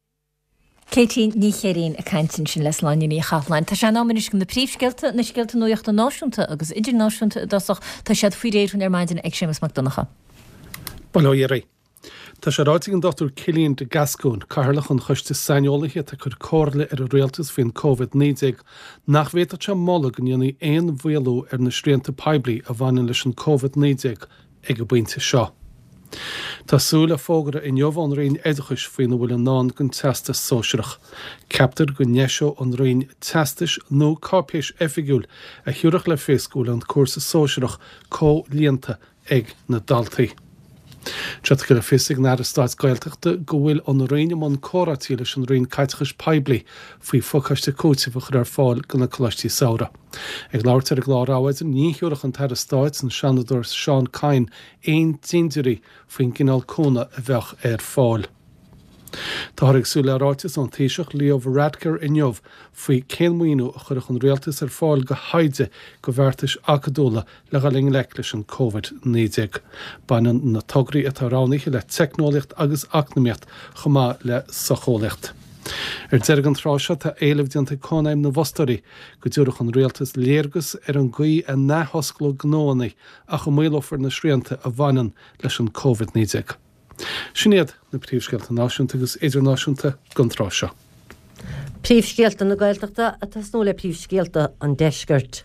Katie ní chéirín a caiintin sin les láin í chaáin. Tá sé náminis go na príomhsciilta na sciilta nuochtta náisiúnta agus idirnáisiúnta dasach tá siad faoi réirún ar maidin ag sémas McDonagha. Balóirí. Tá sé ráitiigh an Dr. Cillian de Gascoigne cairlach an chuiste sainolaithe a chur cóirla ar a réaltas faoin COVID-19 nach bhéad se molla go dhéanaí aon bhuialú ar na sríanta peblií a bhaineann leis an COVID-19 ag go buinte seo. Tásúla fógara in jobh an raon éidechais faoin bhfuil an nán gon testas sóisireach. Captar go neisio an raon testas nó cápéis effigiúil a thiúrach le féascúil an cuasa sóisireach có líonta ag na daltaí. Trat go le fisig ná a stáit gailteachta go bhfuil an réine man córatí leis an raon caiitechas peblií faoi focaiste cótífach ar fáil go na cloistí saora. Ag láirtar a gláráhaid an níhiúach an tar a stáit an seanador Sean Cain éon tíidirí faoin cinál cóna a bheith ar fáil. Tá ag súla ráitis an téiseach Leo Varadkar in jobh faoi céanmhaoinú a churach an réaltas ar fáil go haide go bhhartais acadóla le galing leis an COVID-19. Bainan na tograí atá ránaiche le technoliacht agus acnamiacht chumá le sacholacht. Deirg an tráseo tá éileh dianta cónaim na bhostarí go dúrach an réaltas léargus ar an gaí a nethoscló gnónaí a go méilofar na sríanta a bhaineann leis an COVID-19. Sinnéad na príomhscialta náisiúnta agus idirnáisiúnta gon tráseo. Príomhscialta na gailteachta a tasnú le príomhscialta an deisgurt.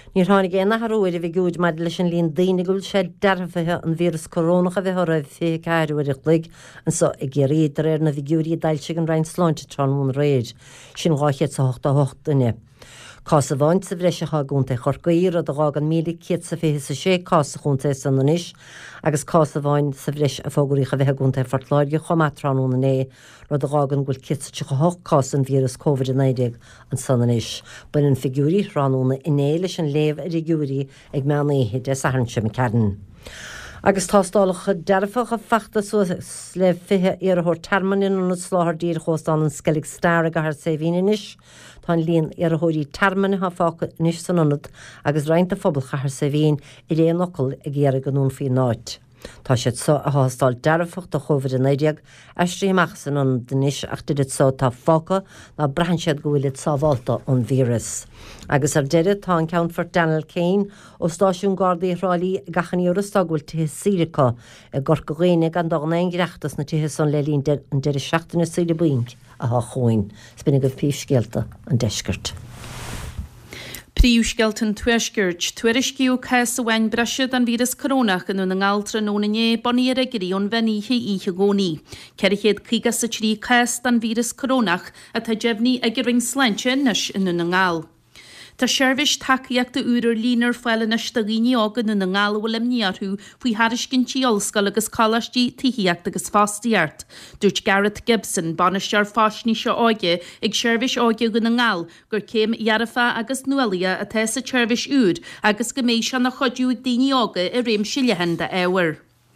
Níor tháinig géana harúir a bhí gúid mar leis an líon daoine gúil sé dearfathe an vírus corónach a bheith raibh fé ceirúir lig an so i ggéiríidir ar na bhíúí dailse an rein sláinte tránún réid sin gáiche sa 8 Casa bhaint sa bhreise chaúnta chorcaír a dá an míle cé sa fé sa sé casa chunta san isis, agus casa bhain sa bhreis a fógurí a bheith gúnta fartláide chomatránúna né ru aágan ghfuil kitse go hochás an vírus COVID-19 an san isis. Bun an figúí ranúna inéile an léh a rigúí ag meanaíthe de sa hanse me cean. Agus tástálacha dearfach a fachta le fithe ar a thir termanin an sláthir dír chóstán an scalig star a gahar sé bhíis, Tá líon ar a thuirí termine ha fácha níos san anad agus reinta fphobal chahar sé bhín i réon nocail a ggéar go nún fí náid. Tá sé a hástáil dearfacht a COVID-19 eistríach san an denis ach duidir só tá fácha ná brehan siad go bhfuil sábháilta an vírus. Agus ar deire tá an count for Daniel Kane ó stáisiún Gardaí Rálaí gachan Eurostag bhfuil tuthe Sírica a gur go réine an dána greiachtas na tuthe san lelín an deire 16 síle buink a há choin. Spinnig go píomhscéalta an deisgurt. Príúsgeltan tuisgurt, tuairisciú cais a bhain breisiad an vírus corónach an ngáiltra nónané boníar a guríon bheníthe ihe gcónaí. Ceirichéad chuige sa trí cais an vírus corónach a tá deimhní a gur ring sleinte nes in ngáil. Tá seirbhís takeíochta úr línar foiile na stagíní ágan in ngáilhfuil imníarthú faoi hariscintí olscoil agus cálaistí tithaíocht agus fástaíart. Dúirt Garrett Gibson banistear fásní seo áige ag seirbhís áige go na ngáil gur céim iarrafa agus nualia a the sa seirbhís úr agus go mééis an na chodú ag daoine ága i réim silehan de éhar.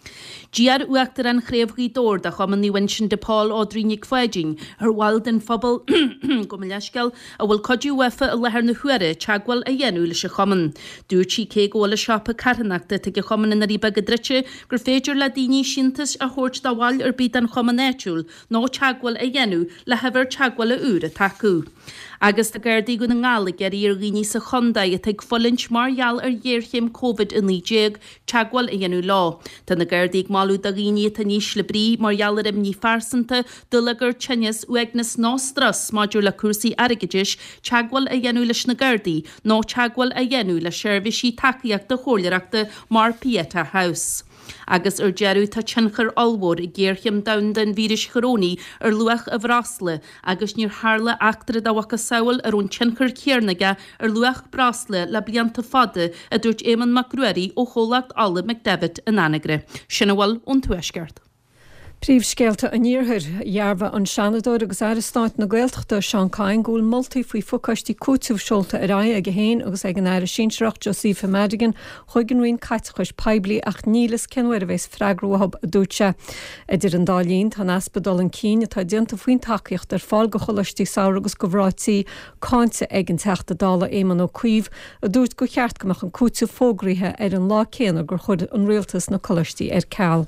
Giar uachtar an chréomhí dór de chaman ní winsin de Paul Audrínig Feding, ar wild in fphobal go leisceil a bhfuil codú wefa a lethar na chuire teagháil a dhéanú leis a chaman. Dúirt sí cé ggóla seapa carnachta te go chaman in ríba go drite gur féidir le daoine sintas a thuirt dá bháil ar bíd an chaman éitiúil nó teagháil a dhéanú le hefir teagháil a úr a taú. Agus de Gardaí go na ngála geirí ar ghaoine sa chondaid a teag folinch margheall ar dhéirchéim COVID in níéag teagháil a dhéanú lá. Tá na Gardaí malú da ghaoine tá níos le brí margheall ar ní farsanta dulagur tinnes uagnas nástras maidir le cuasaí aigeis teagháil a dhéanú leis na Gardaí nó teagháil a dhéanú le seirbhísí takeíochta chóileachta mar Pieta House. Agus ar dearú tá tinchar almhór i ggéircheim dain den vírus choróní ar luach a bhrásla agus níor hála achtar dáhacha saoil ar ón tinchar céarnaige ar luach brásla le blianta fada a dúirt éman macruaí ó cholacht alla McDavid in Anagre. Sinna bhfuil ón tuisceart. Príomhscéalta a níorthir dhearbha an seanadóir agus airstáit na Gaeltachta Seán Cain gúil moltaí faoi focaistí cútsamh seolta a raith ag héin agus ag an air sinseach Josepha Madigan chuigan roion caiitchuis peblií ach nílas cinhar a bheits freigrúthab a dúirte. Idir an dálín tá aspadal an cín atá dianta faoin takeíocht ar fáil go choistí saoir agus go bhráidsaí cáinte ag an teachta dála éman ó cuomh a dúirt go cheart goach an cútsamh fógraithe ar an lá céanna gur chud an rialtas na choistí ar ceall.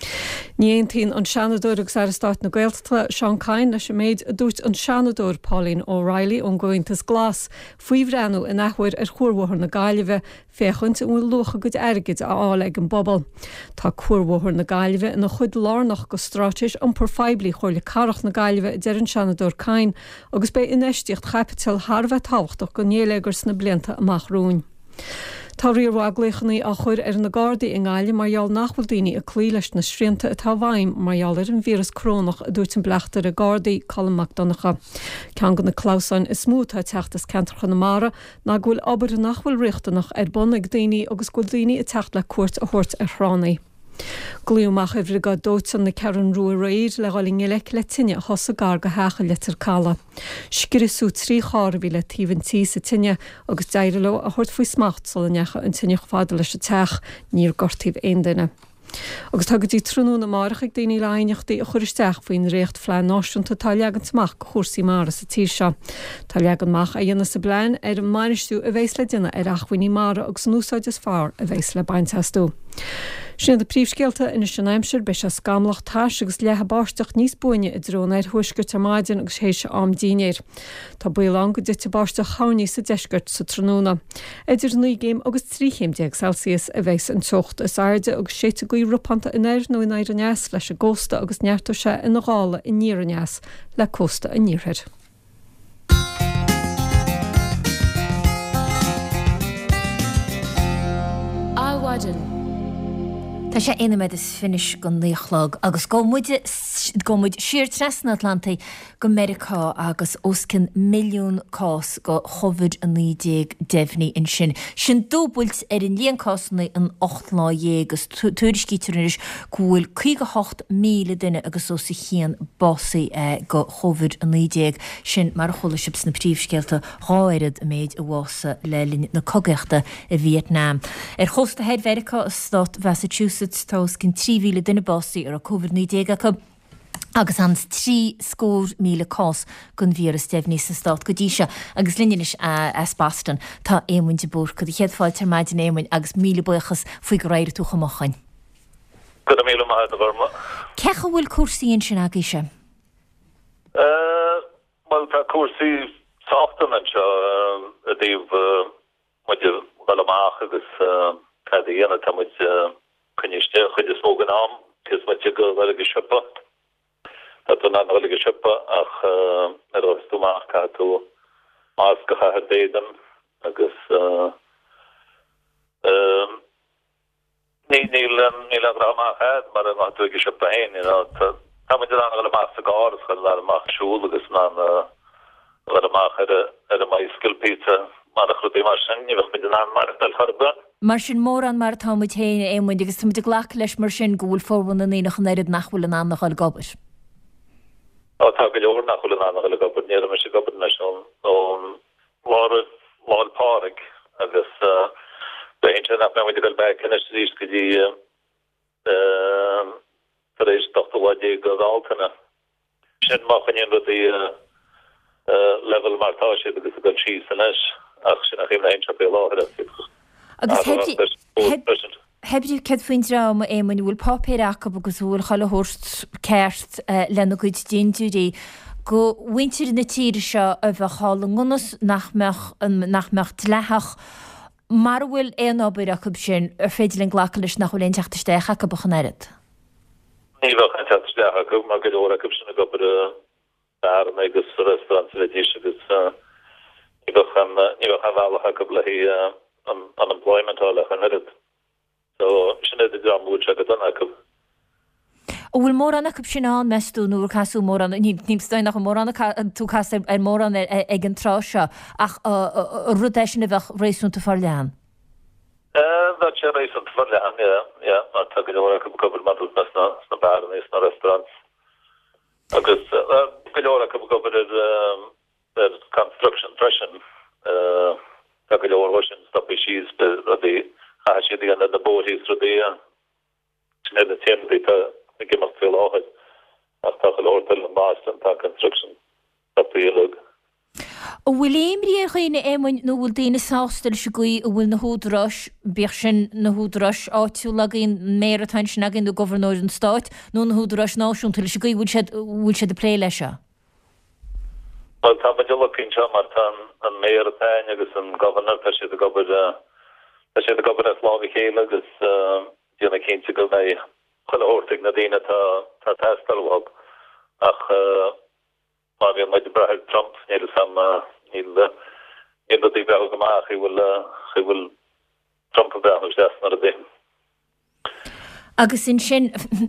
Níontín an seanadóir agus airstáit na Gaeltachta Seán Cain na sem méid a dúirt an seanadóir Pauline O'Reilly ón Gointas Glas faoi bhreanú in achhuiir ar chóirmhóthir na Gaillimhe féchuint bhfuil lucha go airgid a ála ag an bobbal. Tá chóirmhóthir na Gaillimhe ina chud lárnach go stráis an por feblií chuir le carach na Gaillimhe de an seanadóir Cain agus be inéistíocht chapital Harbheith táhachtach go néléagurs na blianta amach rún. Tá riorhaglachaní a chuir ar na Gardaí in Gáile margheall nachfuil daoine a clí leis na srianta a tá bhaim margheall ar an vírus corónach a dúirt an bleachtar a Gardaí Colm McDonacha. Cean go na Clausáin is smútha teachtas centracha na Mara ná ghfuil obair nachfuil riachtanach ar bon ag daoine agus go daoine a techt le cuairt a thuirt ar chránaí. Glúmach a bhriga dóitsan na cean ruúa réid le gáil ngeileach le tinne hosa gar go hecha letar cála. Scirisú trí cháir bhí le tíhantí sa tinne agus deireló a thuirt faoi smacht sol necha an tinne fáda leis a teach níor gortíh aon duine. Agus tá go dtí trúnú na marach ag daoine leineachtaí a churisteach faoin réocht flein náisiúnta tá leagantamach go chósaí mar sa tí seo. Tá leaganmach a dhéana sa blein ar an mairistú a bhééis le duine ar achhaoí mara agus núsáid is fearr a bhééis le baintastú. Sin de príomhscéalta ina Sinnéimsir be se scamlacht táis agus lethe báisteach níos buine i drón ar thuisgurt maidin agus héise am dínéir. Tá buán go dute báisteach chaní sa deisgurt sa tróna. Idir 9 géim agus 3 Celsius a bheits an tucht is airde agus 6 goí rupanta in air nó in airneas leis a gósta agus neartú se in gála in níraneas le cósta a níorthir. Garden. Tá sé inaid is finis go níochlog agus go muid siir tres na Atlantaí go Americá agus oscin milliún cás go chovid a 90 defhní in sin. Sin dóbult in líon cásanna an 8 lá agus tuairiscítaris gúil 58 míle duine agus ó sa chéan bosaí go chovid a 90 sin mar cholaships na príomhscéalta ráirid a méid a bhása le linn na cogeachta i Vietnam. Chosta head Verica stát Massachusetts tás cin 3,000 duine bosaí ar a COVID-19 acu agus ans 3,000,000 cás gon vírus defhní sa stát go díise agus linneis as Boston tá éhain de búr go chéad fáil tar maidin éhain agus 1,000 buchas faoi go réir tú chamachchain. Go 1,000 maith a bharma. Cecha bhfuil cuasaíon sin agéise? Well, tá cuasaí sáachtain an seo a dtíobh muid bhlamach agus cad dhéana tá muid cyniste chuid is mógan am cos muid go bhfuil go sipa. Tá tú ná bhfuil go sipa ach ar os túmach cá tú más go chathair déidan agus níl an ramach head mar an tú go sipa hain tá muid an bhfuil más a gáras chuil ar amach siúil agus ná ar amach ar a mai skillpizza mar a chlutí mar sin ní bheith mid an mar dal charbha. Mar sin mór an mar tá muid héine éhain agus tá muid a ghlach leis mar sin gúil fórban na nach an éirid nachhfuil an annach al gobar. Tá go leor nachhfuil an annach al gobar ní me se gobar leis ón láil párig agus beinte nach me go be kennis go dí éis dochtáide go áltainna. Sin máchan rudí level martá sé agus go sí san leis ach sin nach chéim ein be láhar. Agus hebdí ced faoin rám éman bhfuil pápéir aca agus bhfuil chalahort ceart lena chuid déúí go bhaintir na tíre seo a bheith chála ngunas nachmeach tlethach mar bhfuil éonábir acu sin ar féidir an ghlacha leis nach bhfuil éon teachtasteach aca bachan airid. Ní bheith an teachtasteach acu mar go leor acu sin a gobar dar agus restaurant vedíis agus ní bheith an bhealach acu le hí unemployment all a so sinna de dram mú a don acu. Ó bhfuil mór anna cub sin an meú nuair casú mór an nímstein nach mór anna tú cas ar mór an ag an tráseo ach rudéis sin a bheith rééisúnta far lean. Dat sé rééisúnta far lean, mar tu go acu gobar mar na bar is na restaurants agus go acu gobar ar construction freshen go leor Russian stoppi she's the actually the the boat is through the the team the give us feel all it as talk a lot in Boston talk construction up the look bhfuil éimrí ar chuoine émainn nó bhfuil daoine sástail se goí a bhfuil na húdras bíoh sin na húdras áitiú legaon mératain sin agin do governor an Stát nó na húdras náisiúnta se goí bhfuil sé de plé lei se. Well, tá be looking mar an mayor atain agus an governor tá sé a gobar a slá chéile agus dhéanana cinnte go mé chuile ortig na dtíine tá testalhag ach mar bhíon maid brethir Trump níl sam níl dí beh goach chi bhfuil Trump a bheith deasnar a dé. Agus in sin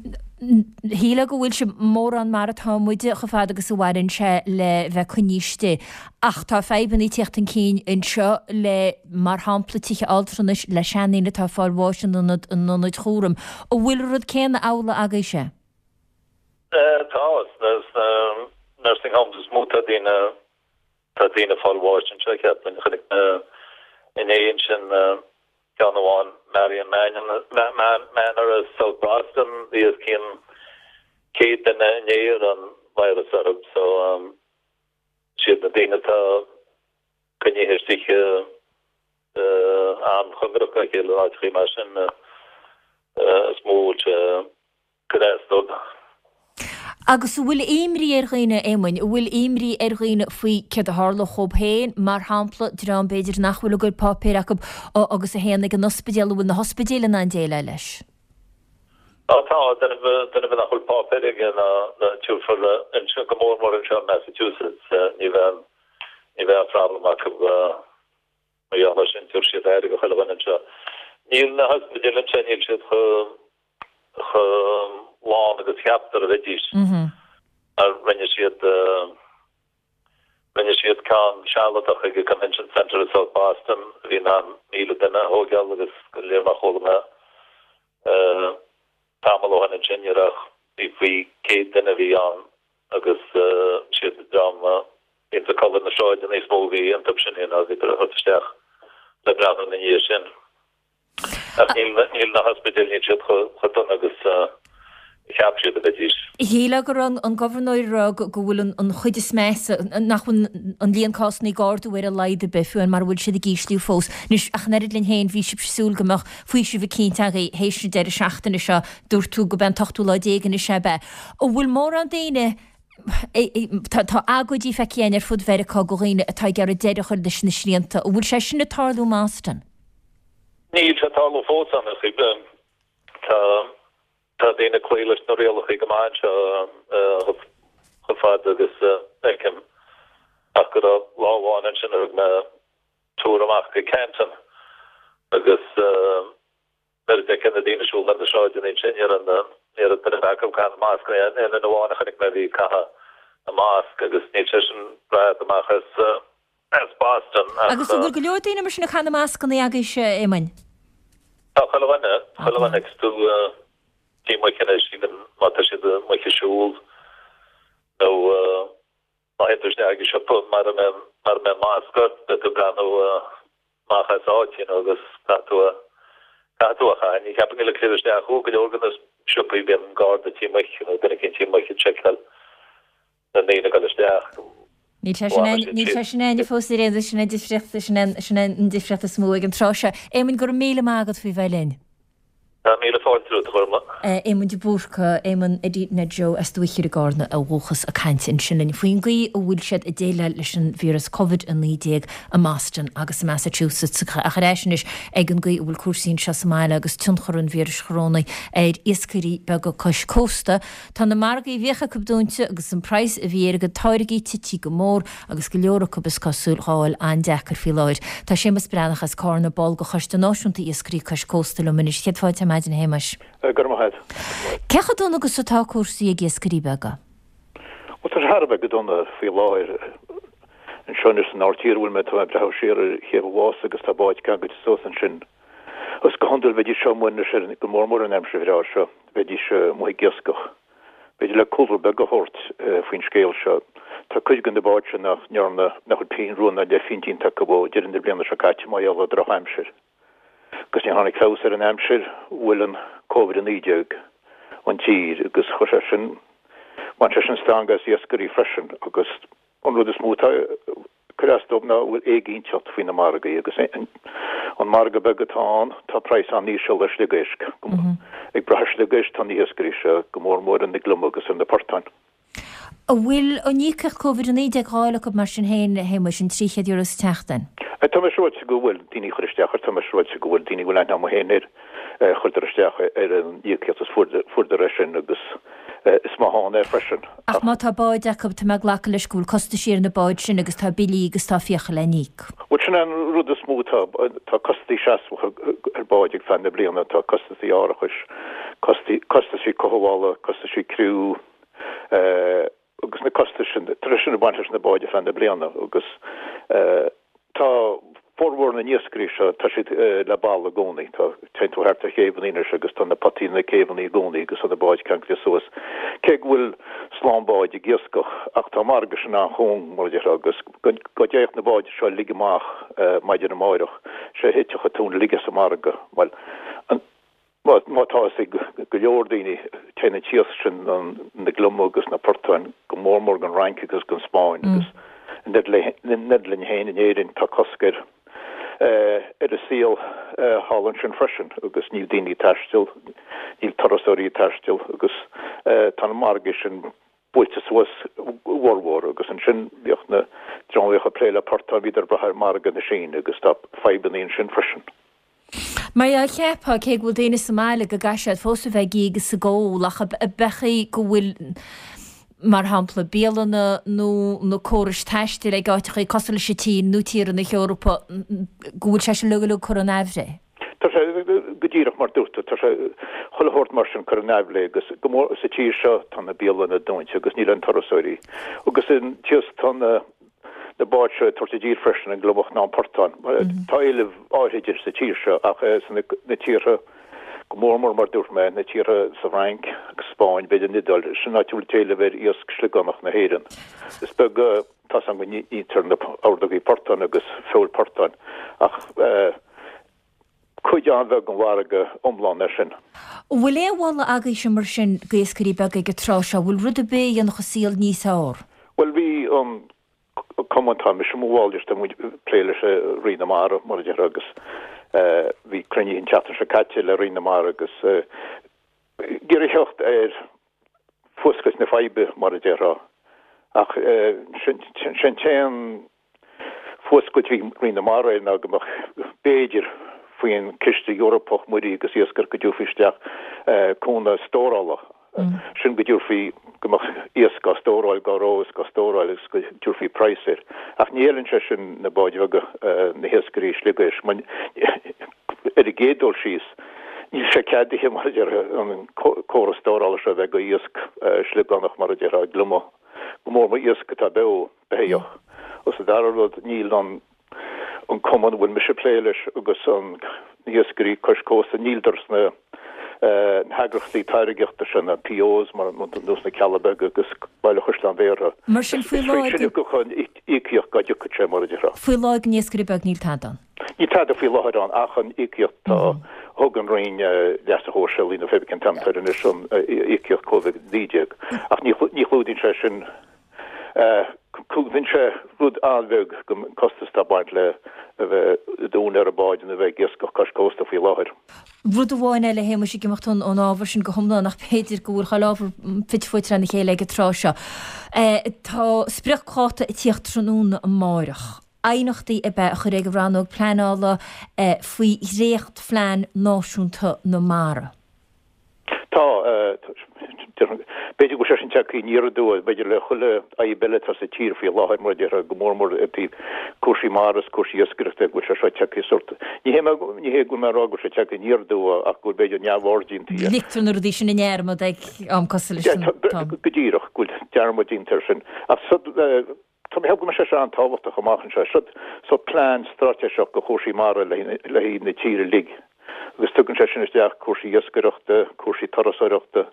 híle go bhfuil se mór an mar atámuide go fád agus bhhainn se le bheith chuníiste ach tá feban í techt an cín in seo le mar háplatiche altranis le seanína tá fáilháin an nóid chóm ó bhfuil rud céanna ála aga se? Tá nursing homes is mú tá dína fáilháin se ceapin chunig in éon sin John Marion Manor is South Boston is kin Kate and near on virus Arab so she the thing that can you hear sich an hungerka ke large machine small crest Agus bhfuil éimrí ar ghaoine émainn, bhfuil éimrí ar ghaoine faoi cead a hála chob héin, mar hampla drám beidir nach bhfuil go pápéir agus a héanana an hospidéal bhfuil na hospidéal an déile leis. Tá dana bh nachhfuil pápéir na túfar in sin go mór in Massachusetts ní bheith problem acu mar sin túr siad éir go chuile bhain seo. Níl na hospital an sin níl siad lán agus cheaptar a bheitís. Rinne siad can Charlotte ag Convention Center in South Boston, hín an míle duna hógeal agus go léirmach chógana tamil óhan an sinnearach í bhí céad duna bhí an agus siad drama inta colin na seoid an éismógaí an tub sin hín agus idir a thuteach le bradan na níir sin. Níl na hospital ní siad chudun agus cheap siad a bheitís. Híla gur an governor go bhfuil an chuide sméise nach an líon cásnaí gáardú ar a leide befu an mar bhfuil siad a gíslíú fós. Nus ach nerid linn héin bhí si presúil gomach faoi si bh cínta héisna deir seachtainna seo dúir tú go ben tochtú le dégan is sebe. Ó bhfuil mór an daine tá agadí fecéan ar fud verá goghine atá gar a deidir chuir leis na sríanta ó bhfuil sé sin na tarlú mástan. Níl se talú fós an Tá déine chléiles na réalach ag gomáin se chufad agus ecem ach go láháin an sin ag na túr amach go Canton agus ecem na déine siúl an na seáid an insinir an ar a bit ag can másc en an bháin chunig me bhí caha a másc agus ní sin brad amach as Boston. Agus bhfuil go leor daine mar sin na chana másc an agus émain? Tá chalahaine tú tí mai cenne sin mata si mai siúl nó má hendur agi se pu mar me máscot be tú gan máchas áin agus catúcha ní heb le clé a chu go organ siúpa ben gard a tí mai gona cin tí mai chekal na néine galsteach. Ní sinna fósí réidir sinna difriachta sinna difriachta smó ag an trose. Émann gur míle mágad fao bhelinn. míle fáiltrú chuma. Émann de búrcha émann edína Jo as dúichir a gána a bhchas a caiintin sinna faoin gaí ó bhfuil siad i déile leis an vírus COVID an lídéag a Maston agus a Massachusetts a réisinis ag an gaí bhfuil cuasín se Somália agus tunchar an vírus chrónaí éid iscarí be go cos cósta. Tá na margaí bhécha cubdúnte agus an preis a bhí go táirgaí tití go mór agus go leora cubas cosúlháil an dechar fi leid. Tá sé mas brenach as cána bol go choiste náisiúnta iscarí cos cósta le munis cheadfáid maidin héimeis. Gurmahead. Cecha dúna agus atá cuasaí a giscarí bega? Wat harbe gedonne fi láir en schonnes an artierhul met ha sér hef was agus tá báid kan go so an sin. Os go handel vedi semuine sé go mórmór an emse virá se vedi se moi geskoch. Vedi le kultur be gehort fin scéel se. Tá kuigen de báse nach nearna nach pein runna de fintin takbo dir de blinde se katje mai a dra heimsir. Gus hannig fáir an emsir willen COVID an ídeag an tír agus chosin man stangas jeskerí freschen agus onrú is múta kreastop na bhfuil égínseat fin na marga agus an marga begatán tá preis an nísel leis de geisk ag brahas de geist an jeskerí se gomórmór an glum agus an de partain. A bhfuil an nícach COVID an ídeag gáile go mar sin héin héime sin 300 euros teachtain. Tá roiid se gohfuil díní chuisteachar tá roiid se gohfuil díní bhfuil am héir chuidirsteach ar an dícetas fuidir sin agus is má hána freisin. Ach má tá báid acu tá me ghlacha le scúil costa siar na báid sin agus tá bilí agus tá fiocha le níc. Bhil sin an rud is smú tá costaí seaasmcha ar báid ag fan na blianana tá costaí áirechas costaí cohála costaí cruú agus na costa sin sin baint na báide fan na blianana agus tá forhór na níoscrí se tá si le ball a gcónaí tá teintú hartta chéhanníine agus tá na patína céhanní gcónaí agus an na báid can soas. Cé bhfuil sláánbáid i ggéascoch ach tá marga sin an chóng mar agus go déocht na báid seo ligimeach maidir na máireach sé héiteach a tún ligas sa marga well mátá go leordaoine téna tíos sin na glum agus na portáin go mórmór an rank agus gon Spáin agus nedlin héin in éirin tá coscair a síl hálan sin freisin agus níl daoine taistil níl tarasóí taistil agus tá marga sin builte suas warhór agus an sin bheocht na dráíocha pléile portá viidir brethir marga na sin agus tá febaníon sin freisin. Mar a cheapá cé bhfuil déine Somália go gaiisiad fósa bheith agus sa ggóach a bechaí go bhfuil mar hapla béalana nó córis teistir ag gáiticha cosla sé tí nútíar na Eorpa gúil se le chu an éhré. Tá godíach mar dúta tá chohort mar an chu nefle agus gomór sa tí seo tan na bíal na doint agus ní an tarrasóí agus in tios tan na bar tortidír freschen an globach ná portán tá eileh áidir sa tí seo ach na tíre gomórmór mar dúr me na tíre sa rank agus Spáin beidir nidal sin náúil téile ver íosk sligannach na héan is be tá an go nítar na ádaí portán agus fáil portán ach chuid an bheith an bharige omláin sin. Bhfuil éhhála aga sem mar sin géascarí bega go trá se bhfuil rud a bé an chosíal níos áir? Well bhí an commentá me sem bháidir do pléile se rina mar agus bhí crunne in chatan se caite le rina mar agus gur heocht fuscas na feibe mar rá ach sin téan fuscoid hí rina mar ná gomach béidir faoin ciste Europach muí agus iascar go dúfisteach cúna stórála. Sin go dúrfií gomach iasca stóráil gorós go stóráil go dúrfií preisir. Ach níelen se sin na báide aga na hiascarí sligéis man a gédul síos. Ní sé cedihi mar an córa stórála se bheith go iasc sligannach mar a gluma. Gomór ma iasca tá behéoch. Os a darrod níl an common bhfuil me se pléiles agus an hiascarí coscós a níldars na hagrachtaí tairigeachta sin na POs mar nús na Calabeg agus bailile chuslan bhéra. Mar sin fuiláid go chun ícioch gaideach sé mar dira. Fuiláid níoscarí beg níl tadan? Ní tada fí láthir an achan ícioch tá thugan raon leas a hóseil í na fébicin tamtar in sin ícioch COVID-19 ach ní chlúdín sé sin vin se rud anveg gom kostas baint le dún a baid a bheith gisco costa fí láthir. Rud bháin eile héime sé gimachtain an ábhar sin go thomná nach Péidir gúr chalábhar fitfuitre na chéile go trá. Tá spreachcháta i tíocht tróna an máireach. Einachtaí a bheith a chu réige bhránog pleanála faoi réocht phlean náisiúnta na mara. Tá beidir go sé sin teí níradú beidir le chuile a belle sa tír fí láhaid mar a gomórmór tí cuasí maras cuasí ysgrichte go se teí sorta. Ní hé go mar go se teí níradú ach go beidir neabhardín tí. Lictar na rudí sin na nearmad ag am cosile godíireach go dearmadíntar sin. Tá heb go me se an táhachtta chomachchan se so plán strateach go chósí mara le hí na tíre lig. Agus tugann sé sin isteach cuasí ysgrichte, cuasí tarrasóireachta,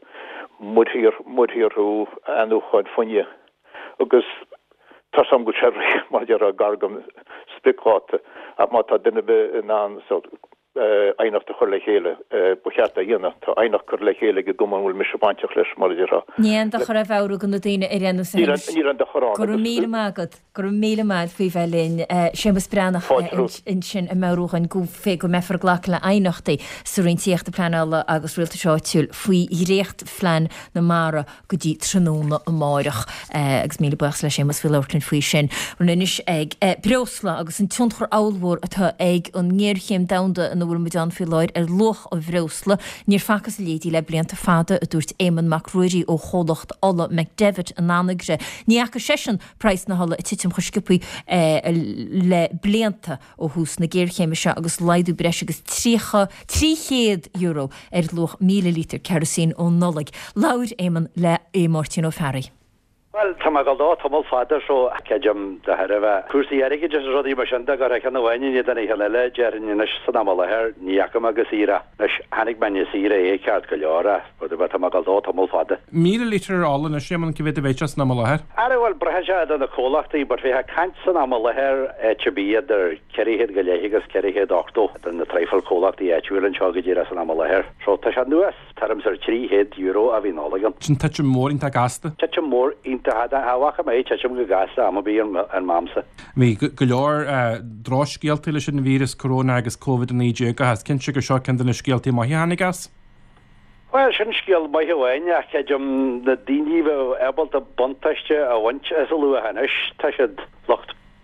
mudhíorú anú chuid funne agus tá sam go séri mar a gargam spicáte a má tá duine be in an einachta chur le chéile bucheartta dhéana tá einach chur le chéile go goman bhfuil mis baintach leis mar ra. Níon de chur a bhú gan na daine ar réanú ní an de chorán. Gur mí mágad gur mí maid fao bhelín sémas breannach in sin a marúchan go fé go mefar ghlach le einachtaí sa réontíochtta pleanála agus rialta seáitiúil faoi réocht phlean na mara go dtí tróna an máireach agus míle buchs le sémas fiúirlinn faoi sin. Runis ag breosla agus an tionchar áilmhór atá ag an ngéirchéim damda na bhfuil muidan fi leid loch a bhreosla níor facas lédí le blianta fada a dúirt Éman Macruirí ó cholacht alla McDavid an anagre. Ní acha sesin preis na halla a titim chuskipuí le blianta ó hús na géirchéime se agus leidú breis agus €300 loch milliliter kerosín ó nolig. Laur Éman le Martin ó Ferry. Well, tamagaldá tomol fada so kejam da herva. Kursi erige just rodi mashanda gar kan wani ni dani halala jarni nash sanamala her ni yakama gasira. Nash hanik man yasira e kat kalyara. Bod ba tamagaldá tomol fada. Milliliter all na sheman kivete vechas namala her. Are well brahaja da kolachti but we ha kant sanamala her HB der kerihed galehigas kerihed octo den the trifle kolachti HWL chogijira sanamala her. So tashanduas terms are €300 avinolagan. Chin touch more in tagasta. Touch more in hada hawacha mai chachum go gasa am be an mamsa me golor droshgeltil sin virus corona agus COVID-19 go has kin sugar shock and the skelti mai hanigas well sin skil mai hawain ja kejum the dinive able to buntaste a winch as a lu hanish tashad locht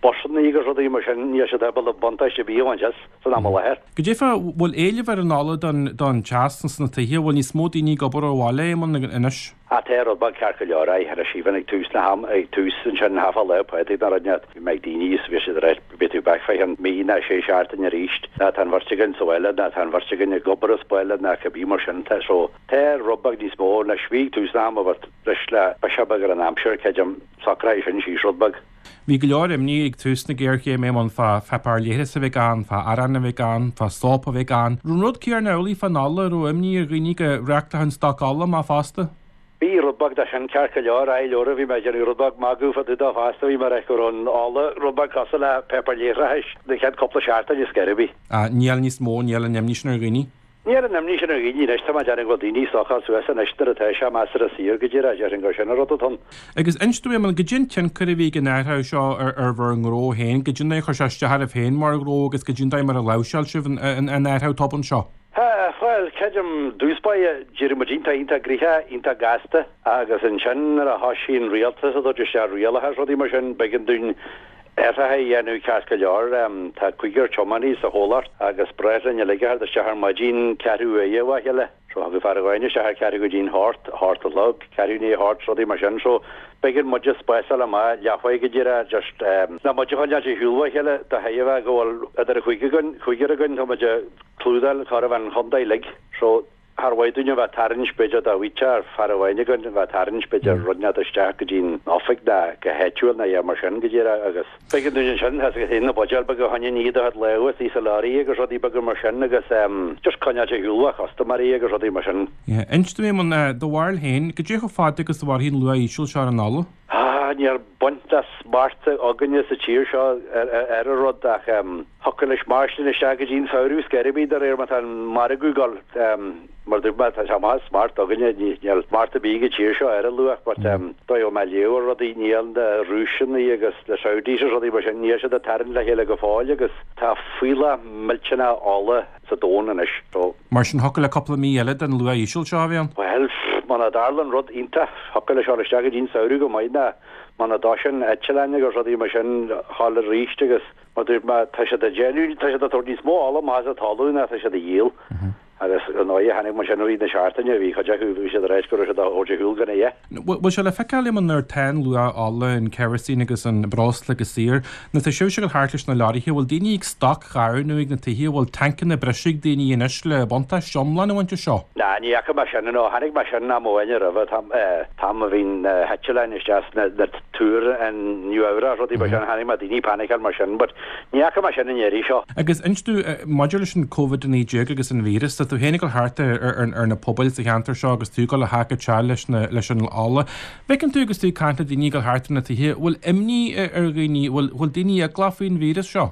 bosan í go rudí mar sin ní sé bal bonta sé bíhainjas san am her. Go défa bhfuil éilehar an ála don teastan na taí bhfuil ní smóí ní gobar bhála man inis. A té bag cecha leora ar a síhannig tús na ham ag tús sin hafa le poetic na rane meid díní vi sé réit bitú bagfa an mína sé seartan a ríist na tan vartigin soile na tan vartigin a gobar spoile na cabí mar sin te so té robbag ní smó na sví tús na am wat le basabagar an amsir kejam sakra sin sí rodbag. Bhí go leor imní ag túsna ggéirché mé man fa fepar léhras a bheitán, fa aran a bheitán, fa stop a bheitán. Rúnrod cíar neolaí fanála ru imní a riní go reachta an staála má fásta? Bí rubag da sin cearcha leor a leora bhí meidir rubag magúfa dá fásta bhí mar gur an ála rubag casa le pepar léhrais de chead coppla searta is scaribí. A níal níos mó níal an nemní sin ar riní? Níar an nemní sin ar riní neist tá deannig go daoine socha suasa neistar a teise measar a sír go ddíra dear an go sin rotatón. Agus instú man go djin tin cur bhí go neirtha seo ar bhar an gró héin, go djin chu seiste har a féin mar gró agus go djin mar a leseil sih an neirtha topan seo. Well, kejam dúspai Jeremagínta inta griha inta gasta agus an sin a hasín realtas a do se real has rodí mar sin begin dún ha ennu casca leor tá cuigur chomaní sa hólar agus brein le har a se har magín carú éha heile so ha go farine se har carú go dín hart a log carúní hart rodí mar sin so begin mu spesal ma jafa go dira just na ma húlha heile de heh go a chuigur a gunn clúdal chu an chundai lig so har waidúne bheit tarins beidir a víar farhaine gunn bheit tarins beidir runne asteach go dín áfik da go heúil na mar sin godíra agus begin dún sin has héna bodal be go hanne níad hat legus í saláí agus rodí begur mar sin agus just conne húlha chasta marí agus rodí mar sin. Einstu man dohhail héin go dé go fáte agus bhar hín lu ísúil se an nála? Níar bontas marte aganne sa tíir seo ar a rud ach hocalis marsin is se go dín saoú scaribí ar mat an maragúgal mar dúba má smart aganne níl marta bíige tíir seo ar a luach but dó me léor rodí níal de rúsin agus le saodí rodí mar sin níos a tarin le héile go fáil agus tá fuiile miltena ála sa dónanis. Mar sin hocail le coppla mí eile an lu ísúil seo bhíon? Well, man a darlan rud inta hocail se isteag dín saoú go maidna man a dasin etleine go rodí mar sin hall ríiste agus mar tá se a geú tá se a torní smó alla má a talúna tá se a díl agus an áide hanig mar sinúí na seaartaine bhí chuú sé a réis go se óúil ganna é. Bhil se le feáil man ar tein lu alla in kerosín agus an bras le go sír na tá siú se go háirlis na láirithe bhil daine ag sta chaú ag na taí bhil tankin na breisiigh daine inis le bonta siomlan bhainte seo. Na ní mar sin nó hanig mar sin na móine a bh tam a bhín hetlein is na túr an nuúra rodí mar sin hanig mar daoine panical mar sin, but ní mar sin in éirí seo. Agus instú module sin COVID in éé agus an vírus tú hénig go háta ar na poblbil sa cheantar seo agus tú go le hacha te leis an ála. Becinn tú agus tú canta daoine go háta na tuhé bhfuil imní ar rií bhfuil daoine a glafaoin vírus seo.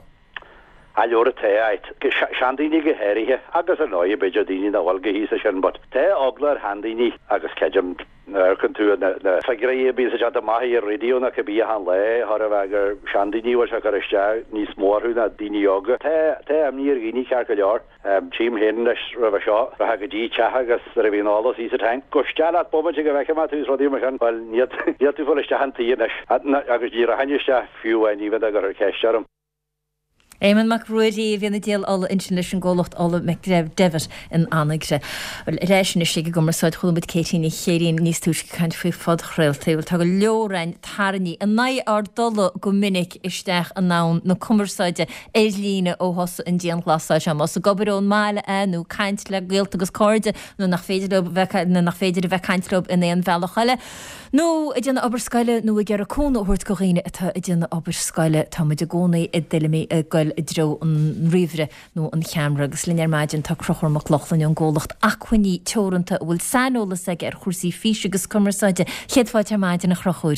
A leor té ait seandaoine go héirithe agus an áide beidir daoine na bhil go hí a sin, but té agla ar handaoine agus cejam chun tú na fegraí bí a maithaí ar réúna go bí an le har a bhegur seandaoine se go iste níos mórthú na daoine aga. Té am níor gíní cear go leor tíim héan leis ra bh seo ra ha go dtí tethe agus a bhíon álas í a tein. Go stead bommate go bhecha má túús rodí mar sin bhil níiad tú fóiste hantaí leis agus dí a hainiste fiúhain íhan a gur ceistearm. Éman mac ruirí bhína déal alla insin leis an ggólacht alla me greibh dever in anigre. Réisina sé go marsáid chulamid cétíí chéirín níos túis chuint fao fod chréilta, bhil tá go leorain tarní a naid ar dola go minic isteach an nán na cumarsáide éislína ó hosa in dían glasáid sem os a gobarón máile anú caiint le ggéalt agus cóide nó nach féidir a bheith caiintlob in éon bhealchaile. nó i dtíanana obarscaile nó i ggéar a cóna óirt go réine atá i dtíanana obarscaile tá muid a gcónaí i dilimí a goil i dro an riomhre nó an cheamra agus linear maidin tá crochormach lochlan an ggólacht acuiní teoranta bhfuil sanolas aige ar chuirsaí fís agus cumarsáide chéadfáid ar maidin na chrochúir.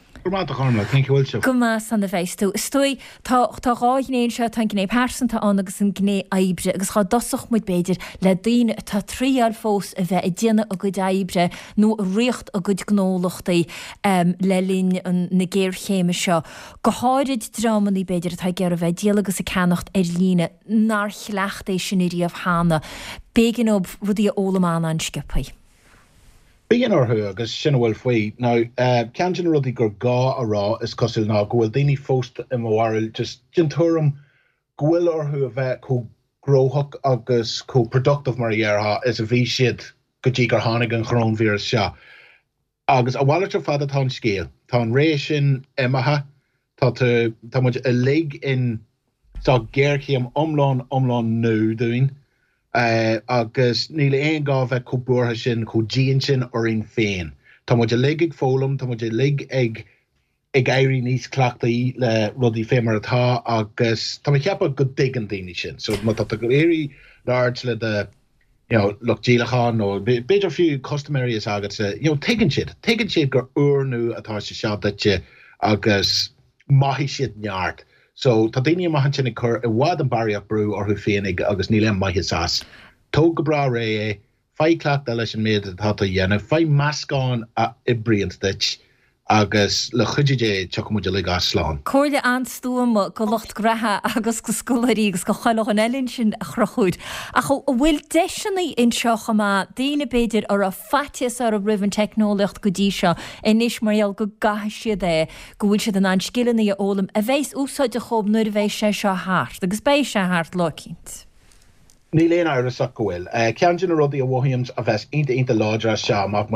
Guma san bheistú. Stoi tá ráithnéon seo tá gné persanta an agus an gné aibre agus chá dosach muid beidir le daine tá tríal fós a bheith i dtíanana a go aibre nó riocht a go gnólachtaí le lín na géir chéime seo. Go háirid dramaní beidir tá ggéar a bheith díalagus a ceannacht ar líne nar chleachtééis sin iríomh hána. Bégin ob rudí ólamáin an scipaí. Bíon orthu agus sin bhfuil faoi. Now, cean rudí gur gá a rá is cosúil ná gohfuil daoine fóst i mhhail just gintúm gohfuil orthu a bheith có gróthach agus có productive mar dheartha is a bhí siad go dtí gur tháinig an chrónvírus seo. Agus a bhhaile ar fad atá scéal. Tá an rééis sin imethe tá muid a lig in tá ggéirchéam omláin nó dúin. Agus níl éon gá bheith có buairtha sin có díonn sin ar on féin. Tá muid a lig ag fólam, tá muid a lig ag éirí níos cleachtaí le rudí fémar atá agus tá ceappa go dtigan daoine sin. So má tá go éirí láirt le de loch dílachán nó beidir fiú customary is agat sa taken siad gur uirnú atá se seáte agus maihí siad neart. So tá daoine maihan sinna chur i bhád an bariach brú orthu féinnig agus níl maihí sás. Tó go bra ré fai clacht leis an méad atá dhéanamh, fai meascáin a ibriant dit agus le chuideé tucha muidir le gas sláán. Cóirde anstúam go locht gratha agus go scoirí agus go choilech an eilinn sin a chrochúd. A chu bhfuil deisinaí in seocha má daoine beidir ar a fatias ar a rihann technolacht go dtí seo inis marall go gaithe siad é go bhfuil siad an anscillanna a ólam a bheits úsáid a chomh nuair a bheith sé seo háart, agus béis sé háart lácinnt. Ní léon áras a gohfuil. Cean sin rudí a bhhiams a bheits inta láidre seo amach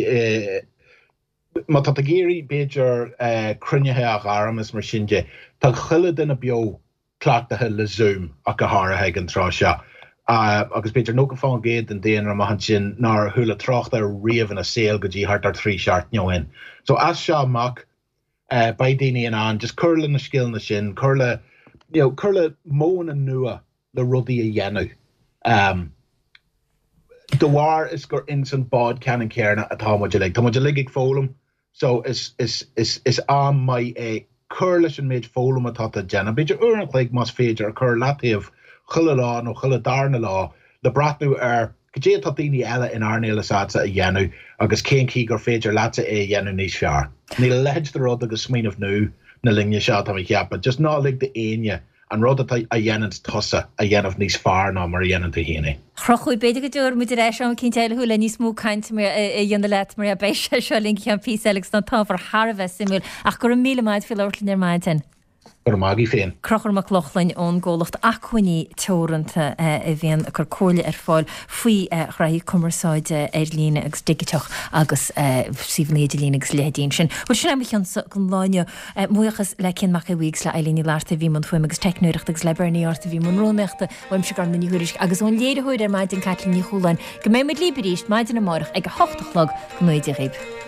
má tá géirí beidir crunnethe a garam is mar sinne, tá chuile duna bio cleachtathe le Zoom a go háirithe an trá seo. Agus beidir nó go fáin géad an déanana maihan sin nar thula trocht ar riamh a saoil go dtí thart ar 3 seart neoin. So as seo amach ba daoine an just curla na scilna sin, curla móna nua le rudaí a dhéanamh. The war is gur insan bod cean cearna atá muidir lig. Tá muidir lig ag fólam, so is am mai é cur leis an méid fólam atá a déanamh. Beidir uirnach lig mas féidir a cur latíomh chuile lá nó chuile darna lá le brathnú ar go dtí tá daoine eile in airnéile sáta a dhéanamh agus cén cí gur féidir láta é dhéanamh níos fearr. Ní leid de rud agus smíanamh nó na linne seo tá ceappa, just ná lig de aine an rud atá a dhéanamh tosa a dhéanamh níos fearr ná mar dhéanamh a héine. Chrochúid beidir go dúir mu éis an cinn teile thuúla níos mú caiint mar i dhéanana leit mar a béis seo linn cean pí Alex ná tá far Harbheith simú ach gur an míle maid fi leirlinn ar maidin. Gur mágaí féin. Crochar mac lochlein ón ggólacht acuiní teoranta a bhíon gur cóla ar fáil faoi raí cumarsáide ar lína agus digiteach agus síomhnéidir lína agus ledín sin. Bhil sin am an gon láine muochas le cin mac a bhígus le eilíní láirta bhí man fuim agus technúireachta agus leberníorta bhí man róneachta bhaim se gar na níhuiris agus ón léad chuid ar maidin Caitlinní Chúlainn go mé mid líberíist maidin na marach ag 8 go 9 réib.